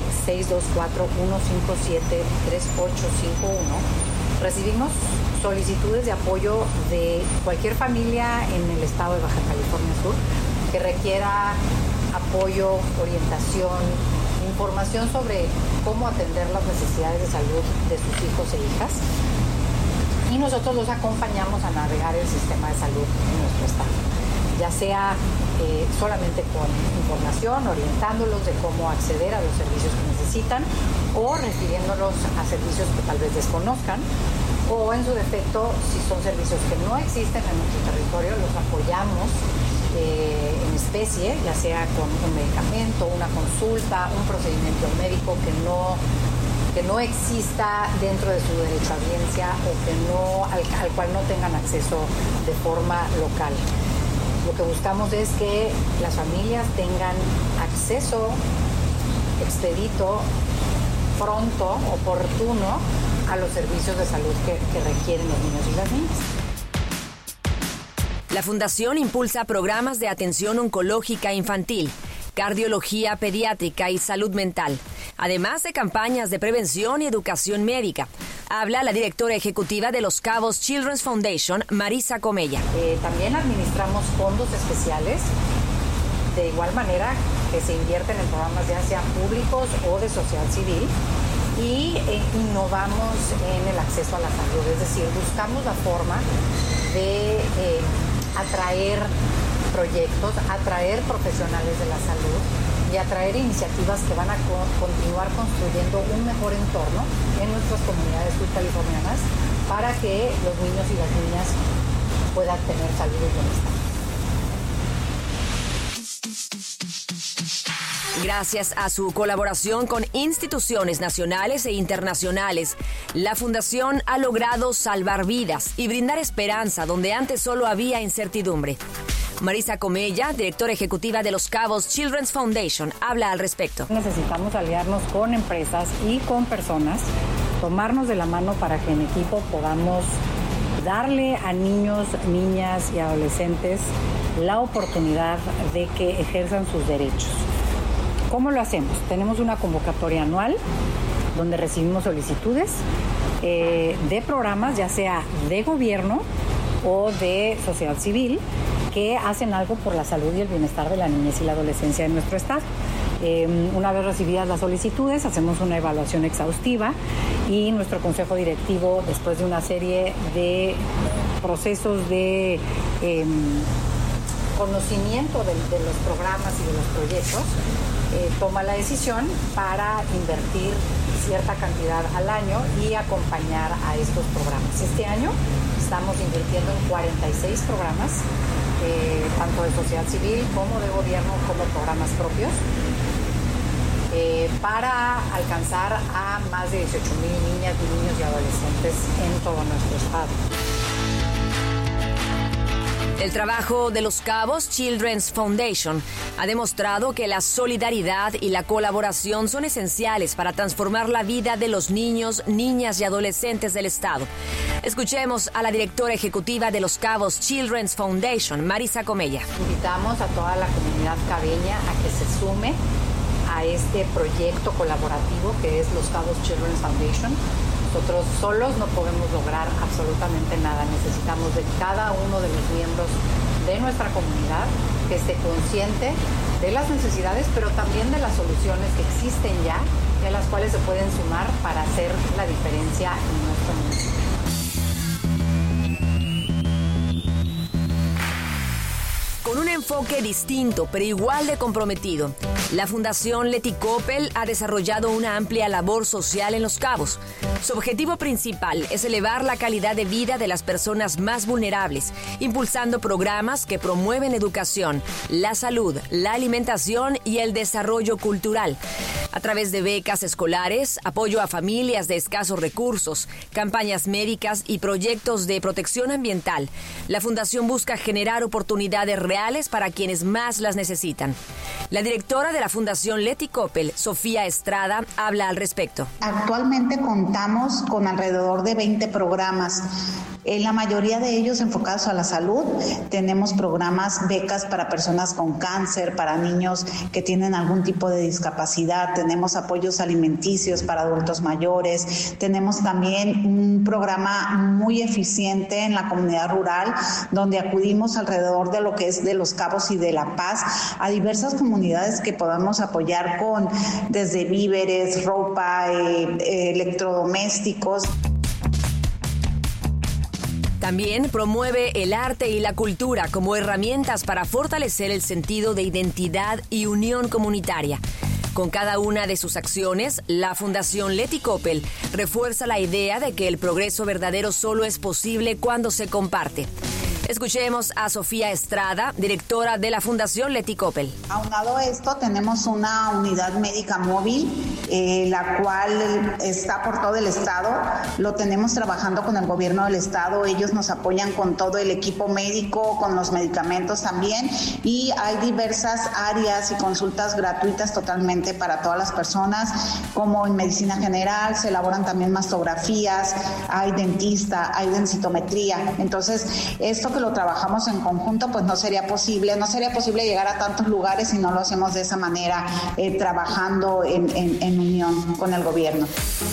624-157-3851, recibimos solicitudes de apoyo de cualquier familia en el estado de Baja California Sur que requiera apoyo, orientación, información sobre cómo atender las necesidades de salud de sus hijos e hijas. Y nosotros los acompañamos a navegar el sistema de salud en nuestro estado, ya sea solamente con información, orientándolos de cómo acceder a los servicios que necesitan o refiriéndolos a servicios que tal vez desconozcan, o en su defecto, si son servicios que no existen en nuestro territorio, los apoyamos en especie, ya sea con un medicamento, una consulta, un procedimiento médico que no exista dentro de su derecho a audiencia o que al cual no tengan acceso de forma local. Lo que buscamos es que las familias tengan acceso expedito, pronto, oportuno a los servicios de salud que requieren los niños y las niñas. La Fundación impulsa programas de atención oncológica infantil, cardiología pediátrica y salud mental, además de campañas de prevención y educación médica. Habla la directora ejecutiva de Los Cabos Children's Foundation, Marisa Comella. También administramos fondos especiales, de igual manera que se invierten en programas ya sea públicos o de sociedad civil, y innovamos en el acceso a la salud, es decir, buscamos la forma de atraer proyectos, atraer profesionales de la salud y atraer iniciativas que van a continuar construyendo un mejor entorno en nuestras comunidades subcalifornianas para que los niños y las niñas puedan tener salud y bienestar. Gracias a su colaboración con instituciones nacionales e internacionales, la Fundación ha logrado salvar vidas y brindar esperanza donde antes solo había incertidumbre. Marisa Comella, directora ejecutiva de Los Cabos Children's Foundation, habla al respecto. Necesitamos aliarnos con empresas y con personas, tomarnos de la mano para que en equipo podamos darle a niños, niñas y adolescentes la oportunidad de que ejerzan sus derechos. ¿Cómo lo hacemos? Tenemos una convocatoria anual donde recibimos solicitudes de programas, ya sea de gobierno o de sociedad civil, que hacen algo por la salud y el bienestar de la niñez y la adolescencia en nuestro estado. Una vez recibidas las solicitudes, hacemos una evaluación exhaustiva y nuestro consejo directivo, después de una serie de procesos de conocimiento de los programas y de los proyectos, toma la decisión para invertir cierta cantidad al año y acompañar a estos programas. Este año estamos invirtiendo en 46 programas, tanto de sociedad civil como de gobierno, como programas propios, para alcanzar a más de 18,000 niñas, niños y adolescentes en todo nuestro estado. El trabajo de Los Cabos Children's Foundation ha demostrado que la solidaridad y la colaboración son esenciales para transformar la vida de los niños, niñas y adolescentes del estado. Escuchemos a la directora ejecutiva de Los Cabos Children's Foundation, Marisa Comella. Invitamos a toda la comunidad cabeña a que se sume a este proyecto colaborativo que es Los Cabos Children's Foundation. Nosotros solos no podemos lograr absolutamente nada. Necesitamos de cada uno de los miembros de nuestra comunidad que esté consciente de las necesidades, pero también de las soluciones que existen ya y a las cuales se pueden sumar para hacer la diferencia en nuestro municipio. Con un enfoque distinto, pero igual de comprometido, la Fundación Leti Coppel ha desarrollado una amplia labor social en Los Cabos. Su objetivo principal es elevar la calidad de vida de las personas más vulnerables, impulsando programas que promueven educación, la salud, la alimentación y el desarrollo cultural. A través de becas escolares, apoyo a familias de escasos recursos, campañas médicas y proyectos de protección ambiental, la Fundación busca generar oportunidades reales para quienes más las necesitan. La directora de la Fundación Leti Coppel, Sofía Estrada, habla al respecto. Actualmente contamos con alrededor de 20 programas. En la mayoría de ellos enfocados a la salud. Tenemos programas, becas para personas con cáncer, para niños que tienen algún tipo de discapacidad. Tenemos apoyos alimenticios para adultos mayores. Tenemos también un programa muy eficiente en la comunidad rural, donde acudimos alrededor de lo que es de Los Cabos y de La Paz a diversas comunidades que podamos apoyar con desde víveres, ropa, electrodomésticos. También promueve el arte y la cultura como herramientas para fortalecer el sentido de identidad y unión comunitaria. Con cada una de sus acciones, la Fundación Leti Coppel refuerza la idea de que el progreso verdadero solo es posible cuando se comparte. Escuchemos a Sofía Estrada, directora de la Fundación Leti Coppel. Aunado a esto, tenemos una unidad médica móvil, la cual está por todo el estado. Lo tenemos trabajando con el gobierno del estado. Ellos nos apoyan con todo el equipo médico, con los medicamentos también. Y hay diversas áreas y consultas gratuitas totalmente para todas las personas, como en medicina general, se elaboran también mastografías, hay dentista, hay densitometría. Entonces, esto que lo trabajamos en conjunto, pues no sería posible llegar a tantos lugares si no lo hacemos de esa manera, trabajando en unión con el gobierno.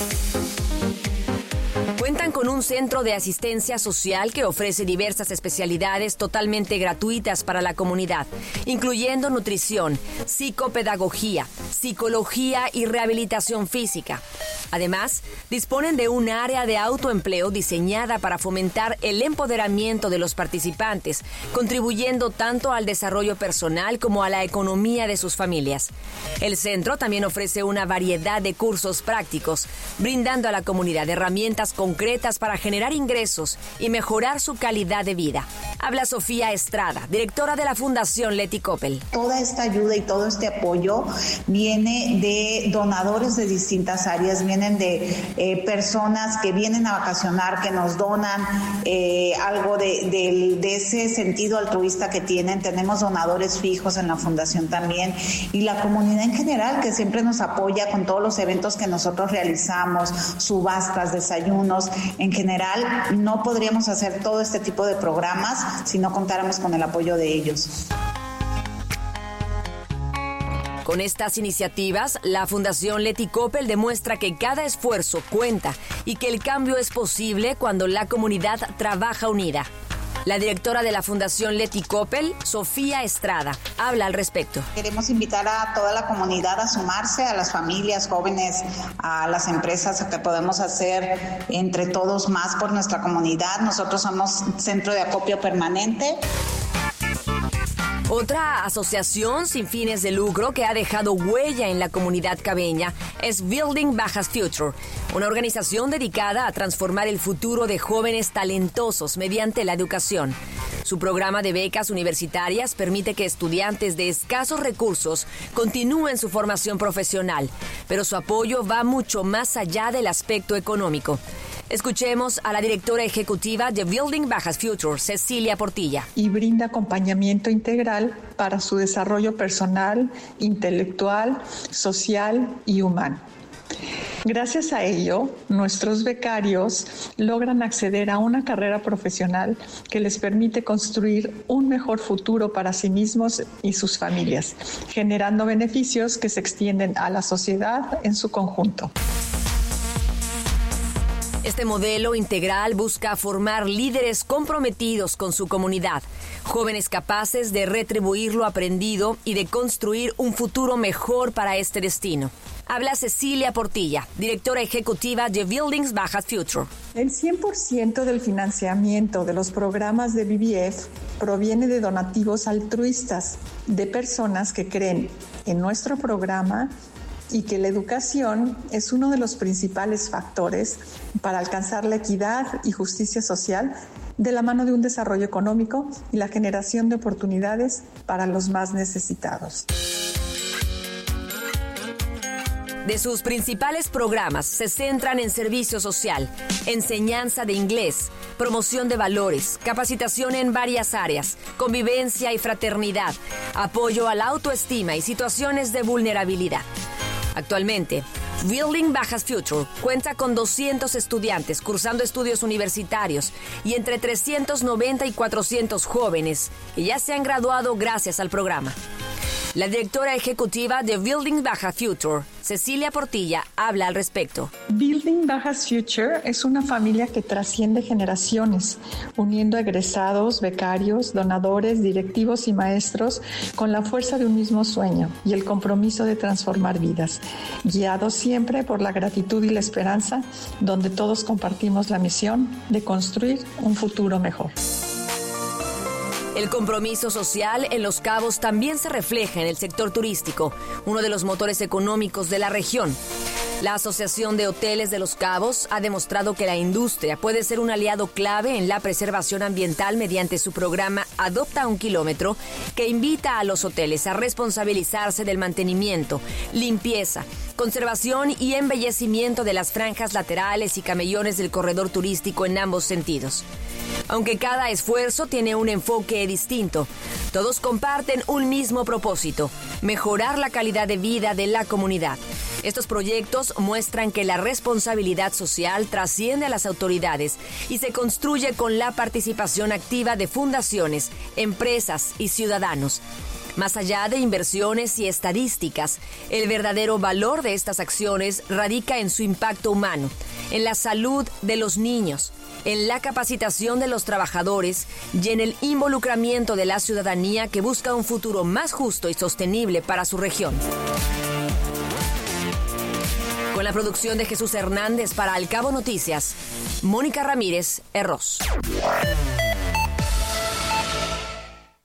Cuentan con un centro de asistencia social que ofrece diversas especialidades totalmente gratuitas para la comunidad, incluyendo nutrición, psicopedagogía, psicología y rehabilitación física. Además, disponen de un área de autoempleo diseñada para fomentar el empoderamiento de los participantes, contribuyendo tanto al desarrollo personal como a la economía de sus familias. El centro también ofrece una variedad de cursos prácticos, brindando a la comunidad herramientas concretas para generar ingresos y mejorar su calidad de vida. Habla Sofía Estrada, directora de la Fundación Leti Coppel. Toda esta ayuda y todo este apoyo viene de donadores de distintas áreas, vienen de personas que vienen a vacacionar, que nos donan algo de ese sentido altruista que tienen. Tenemos donadores fijos en la fundación también, y la comunidad en general que siempre nos apoya con todos los eventos que nosotros realizamos, subastas, desayunos. En general no podríamos hacer todo este tipo de programas si no contáramos con el apoyo de ellos. Con estas iniciativas, la Fundación Leti Coppel demuestra que cada esfuerzo cuenta y que el cambio es posible cuando la comunidad trabaja unida. La directora de la Fundación Leti Coppel, Sofía Estrada, habla al respecto. Queremos invitar a toda la comunidad a sumarse, a las familias, jóvenes, a las empresas, a que podemos hacer entre todos más por nuestra comunidad. Nosotros somos centro de acopio permanente. Otra asociación sin fines de lucro que ha dejado huella en la comunidad cabeña es Building Bajas Future, una organización dedicada a transformar el futuro de jóvenes talentosos mediante la educación. Su programa de becas universitarias permite que estudiantes de escasos recursos continúen su formación profesional, pero su apoyo va mucho más allá del aspecto económico. Escuchemos a la directora ejecutiva de Building Bajas Future, Cecilia Portilla. Y brinda acompañamiento integral para su desarrollo personal, intelectual, social y humano. Gracias a ello, nuestros becarios logran acceder a una carrera profesional que les permite construir un mejor futuro para sí mismos y sus familias, generando beneficios que se extienden a la sociedad en su conjunto. Este modelo integral busca formar líderes comprometidos con su comunidad, jóvenes capaces de retribuir lo aprendido y de construir un futuro mejor para este destino. Habla Cecilia Portilla, directora ejecutiva de Buildings Bajas Future. El 100% del financiamiento de los programas de BBF proviene de donativos altruistas, de personas que creen en nuestro programa y que la educación es uno de los principales factores para alcanzar la equidad y justicia social de la mano de un desarrollo económico y la generación de oportunidades para los más necesitados. De sus principales programas se centran en servicio social, enseñanza de inglés, promoción de valores, capacitación en varias áreas, convivencia y fraternidad, apoyo a la autoestima y situaciones de vulnerabilidad. Actualmente, Building Bajas Future cuenta con 200 estudiantes cursando estudios universitarios y entre 390 y 400 jóvenes que ya se han graduado gracias al programa. La directora ejecutiva de Building Bajas Future, Cecilia Portilla, habla al respecto. Building Bajas Future es una familia que trasciende generaciones, uniendo a egresados, becarios, donadores, directivos y maestros con la fuerza de un mismo sueño y el compromiso de transformar vidas, guiados siempre por la gratitud y la esperanza, donde todos compartimos la misión de construir un futuro mejor. El compromiso social en Los Cabos también se refleja en el sector turístico, uno de los motores económicos de la región. La Asociación de Hoteles de Los Cabos ha demostrado que la industria puede ser un aliado clave en la preservación ambiental mediante su programa Adopta un Kilómetro, que invita a los hoteles a responsabilizarse del mantenimiento, limpieza, conservación y embellecimiento de las franjas laterales y camellones del corredor turístico en ambos sentidos. Aunque cada esfuerzo tiene un enfoque distinto, todos comparten un mismo propósito: mejorar la calidad de vida de la comunidad. Estos proyectos muestran que la responsabilidad social trasciende a las autoridades y se construye con la participación activa de fundaciones, empresas y ciudadanos. Más allá de inversiones y estadísticas, el verdadero valor de estas acciones radica en su impacto humano, en la salud de los niños, en la capacitación de los trabajadores y en el involucramiento de la ciudadanía que busca un futuro más justo y sostenible para su región. Con la producción de Jesús Hernández para Al Cabo Noticias, Mónica Ramírez Herros.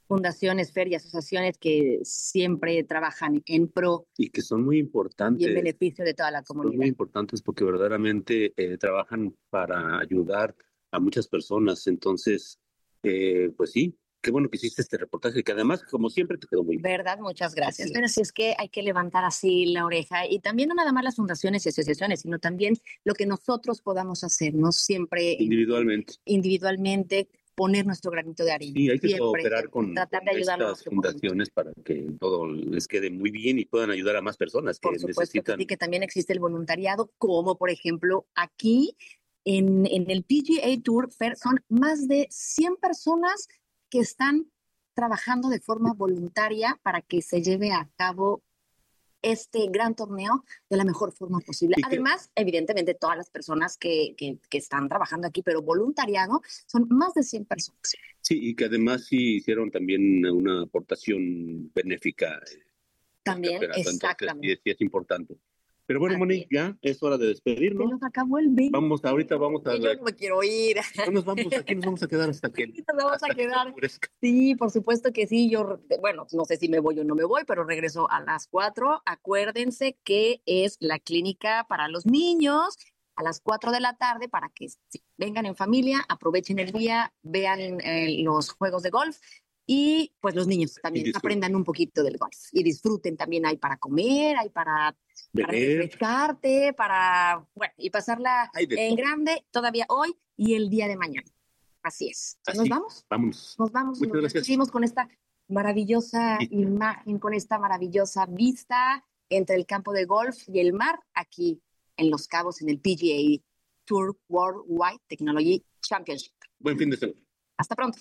fundaciones, Fer, y asociaciones que siempre trabajan en pro y que son muy importantes y en beneficio de toda la comunidad. Son muy importantes porque verdaderamente trabajan para ayudar a muchas personas. Entonces, pues sí, qué bueno que hiciste este reportaje, que además, como siempre, te quedó muy bien. ¿Verdad? Muchas gracias. Pero sí es que hay que levantar así la oreja, y también no nada más las fundaciones y asociaciones, sino también lo que nosotros podamos hacer, ¿no? Siempre individualmente poner nuestro granito de arena. Sí, hay que cooperar con tratar de ayudar a estas fundaciones para que todo les quede muy bien y puedan ayudar a más personas que necesitan. Y que también existe el voluntariado, como por ejemplo aquí en el PGA Tour, son más de 100 personas que están trabajando de forma voluntaria para que se lleve a cabo este gran torneo de la mejor forma posible. Además, evidentemente, todas las personas que están trabajando aquí, pero voluntariado, son más de 100 personas. Sí, y que además sí hicieron también una aportación benéfica. También, exactamente. Sí, es importante. Pero bueno, Moni, ya es hora de despedirnos. Se nos acabó el video. Ahorita vamos a... Yo no me quiero ir. No nos vamos, aquí nos vamos a quedar hasta que... Nos vamos a quedar. Sí, por supuesto que sí. Yo, bueno, no sé si me voy o no me voy, pero regreso a las 4. Acuérdense que es la clínica para los niños a las 4 de la tarde para que vengan en familia, aprovechen el día, vean los juegos de golf. Y pues los niños también aprendan un poquito del golf y disfruten. También hay para comer, hay para refrescarte, y pasarla en grande todavía hoy y el día de mañana. Así es. ¿Nos vamos? Vámonos. Nos vamos. Muchas gracias. Seguimos con esta maravillosa imagen, con esta maravillosa vista entre el campo de golf y el mar, aquí en Los Cabos, en el PGA Tour Worldwide Technology Championship. Buen fin de semana. Hasta pronto.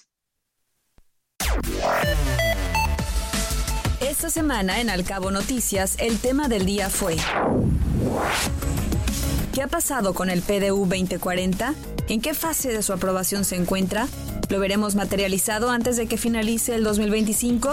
Esta semana en Al Cabo Noticias, el tema del día fue: ¿qué ha pasado con el PDU 2040? ¿En qué fase de su aprobación se encuentra? ¿Lo veremos materializado antes de que finalice el 2025?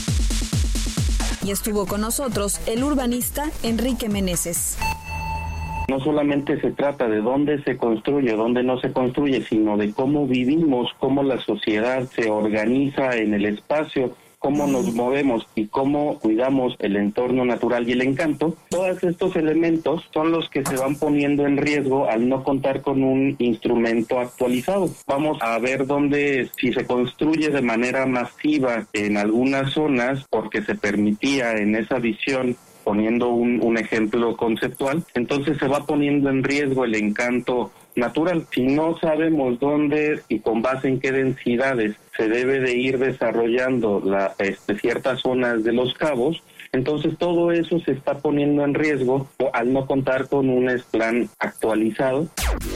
Y estuvo con nosotros el urbanista Enrique Meneses. No solamente se trata de dónde se construye, dónde no se construye, sino de cómo vivimos, cómo la sociedad se organiza en el espacio, cómo nos movemos y cómo cuidamos el entorno natural y el encanto. Todos estos elementos son los que se van poniendo en riesgo al no contar con un instrumento actualizado. Vamos a ver dónde, si se construye de manera masiva en algunas zonas, porque se permitía en esa visión, poniendo un ejemplo conceptual, entonces se va poniendo en riesgo el encanto natural. Si no sabemos dónde y con base en qué densidades se debe de ir desarrollando ciertas zonas de Los Cabos, entonces todo eso se está poniendo en riesgo al no contar con un plan actualizado.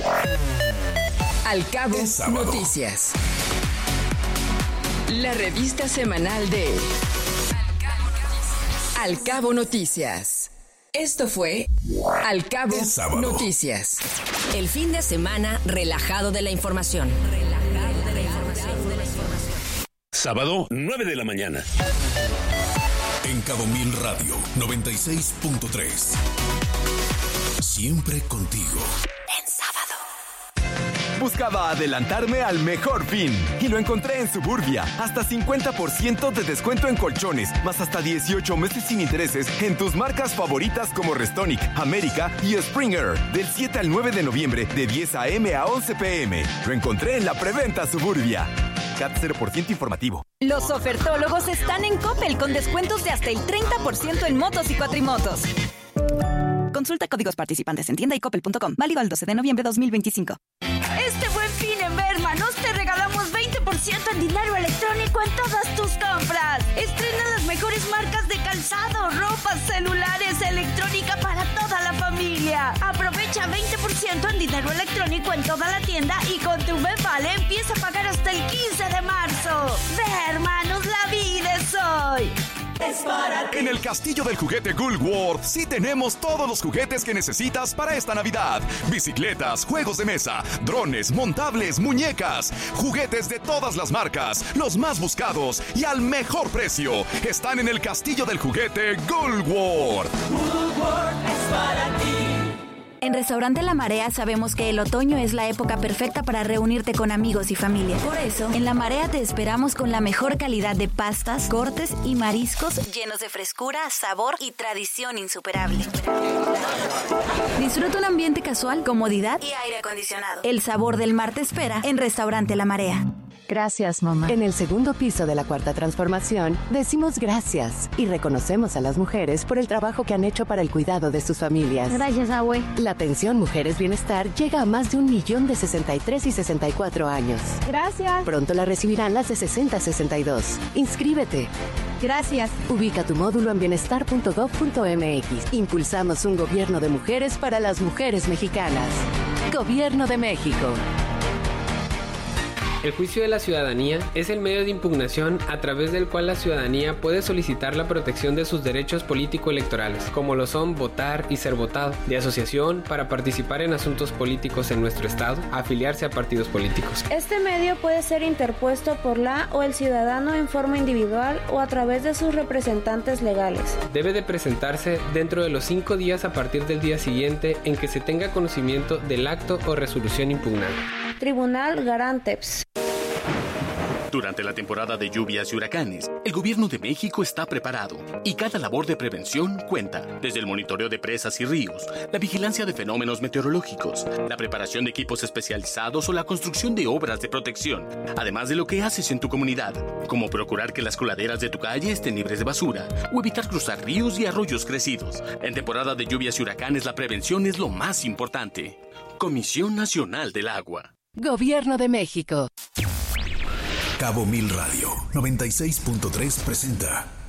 Al Cabo Noticias. La revista semanal de Al Cabo Noticias. Esto fue Al Cabo Noticias. El fin de semana relajado de la información. Sábado, 9 de la mañana. En Cabo Mil Radio 96.3. Siempre contigo. Buscaba adelantarme al mejor fin y lo encontré en Suburbia. Hasta 50% de descuento en colchones, más hasta 18 meses sin intereses en tus marcas favoritas como Restonic, América y Springer. Del 7 al 9 de noviembre, de 10 a.m. a 11 p.m. Lo encontré en la preventa Suburbia. CAT 0% informativo. Los ofertólogos están en Coppel con descuentos de hasta el 30% en motos y cuatrimotos. Consulta códigos participantes en tienda y coppel.com. Válido al 12 de noviembre de 2025. Este buen fin en Bermanos te regalamos 20% en dinero electrónico en todas tus compras. Estrena las mejores marcas de calzado, ropa, celulares, electrónica para toda la familia. Aprovecha 20% en dinero electrónico en toda la tienda y con tu Vale empieza a pagar hasta el 15 de marzo. Bermanos, la vida es hoy. En el Castillo del Juguete Gulworth sí tenemos todos los juguetes que necesitas para esta Navidad. Bicicletas, juegos de mesa, drones, montables, muñecas, juguetes de todas las marcas, los más buscados y al mejor precio. Están en el Castillo del Juguete Gulworth. Gulworth es para ti. En Restaurante La Marea sabemos que el otoño es la época perfecta para reunirte con amigos y familia. Por eso, en La Marea te esperamos con la mejor calidad de pastas, cortes y mariscos llenos de frescura, sabor y tradición insuperable. Disfruta un ambiente casual, comodidad y aire acondicionado. El sabor del mar te espera en Restaurante La Marea. Gracias, mamá. En el segundo piso de la Cuarta Transformación, decimos gracias y reconocemos a las mujeres por el trabajo que han hecho para el cuidado de sus familias. Gracias, abue. La pensión Mujeres Bienestar llega a más de 1 millón de 63 y 64 años. Gracias. Pronto la recibirán las de 60 a 62. Inscríbete. Gracias. Ubica tu módulo en bienestar.gov.mx. Impulsamos un gobierno de mujeres para las mujeres mexicanas. Gobierno de México. El juicio de la ciudadanía es el medio de impugnación a través del cual la ciudadanía puede solicitar la protección de sus derechos político-electorales, como lo son votar y ser votado, de asociación para participar en asuntos políticos en nuestro estado, afiliarse a partidos políticos. Este medio puede ser interpuesto por la o el ciudadano en forma individual o a través de sus representantes legales. Debe de presentarse dentro de los 5 días a partir del día siguiente en que se tenga conocimiento del acto o resolución impugnada. Tribunal Garanteps. Durante la temporada de lluvias y huracanes, el Gobierno de México está preparado y cada labor de prevención cuenta. Desde el monitoreo de presas y ríos, la vigilancia de fenómenos meteorológicos, la preparación de equipos especializados o la construcción de obras de protección. Además de lo que haces en tu comunidad, como procurar que las coladeras de tu calle estén libres de basura o evitar cruzar ríos y arroyos crecidos. En temporada de lluvias y huracanes, la prevención es lo más importante. Comisión Nacional del Agua. Gobierno de México. Cabo Mil Radio 96.3 presenta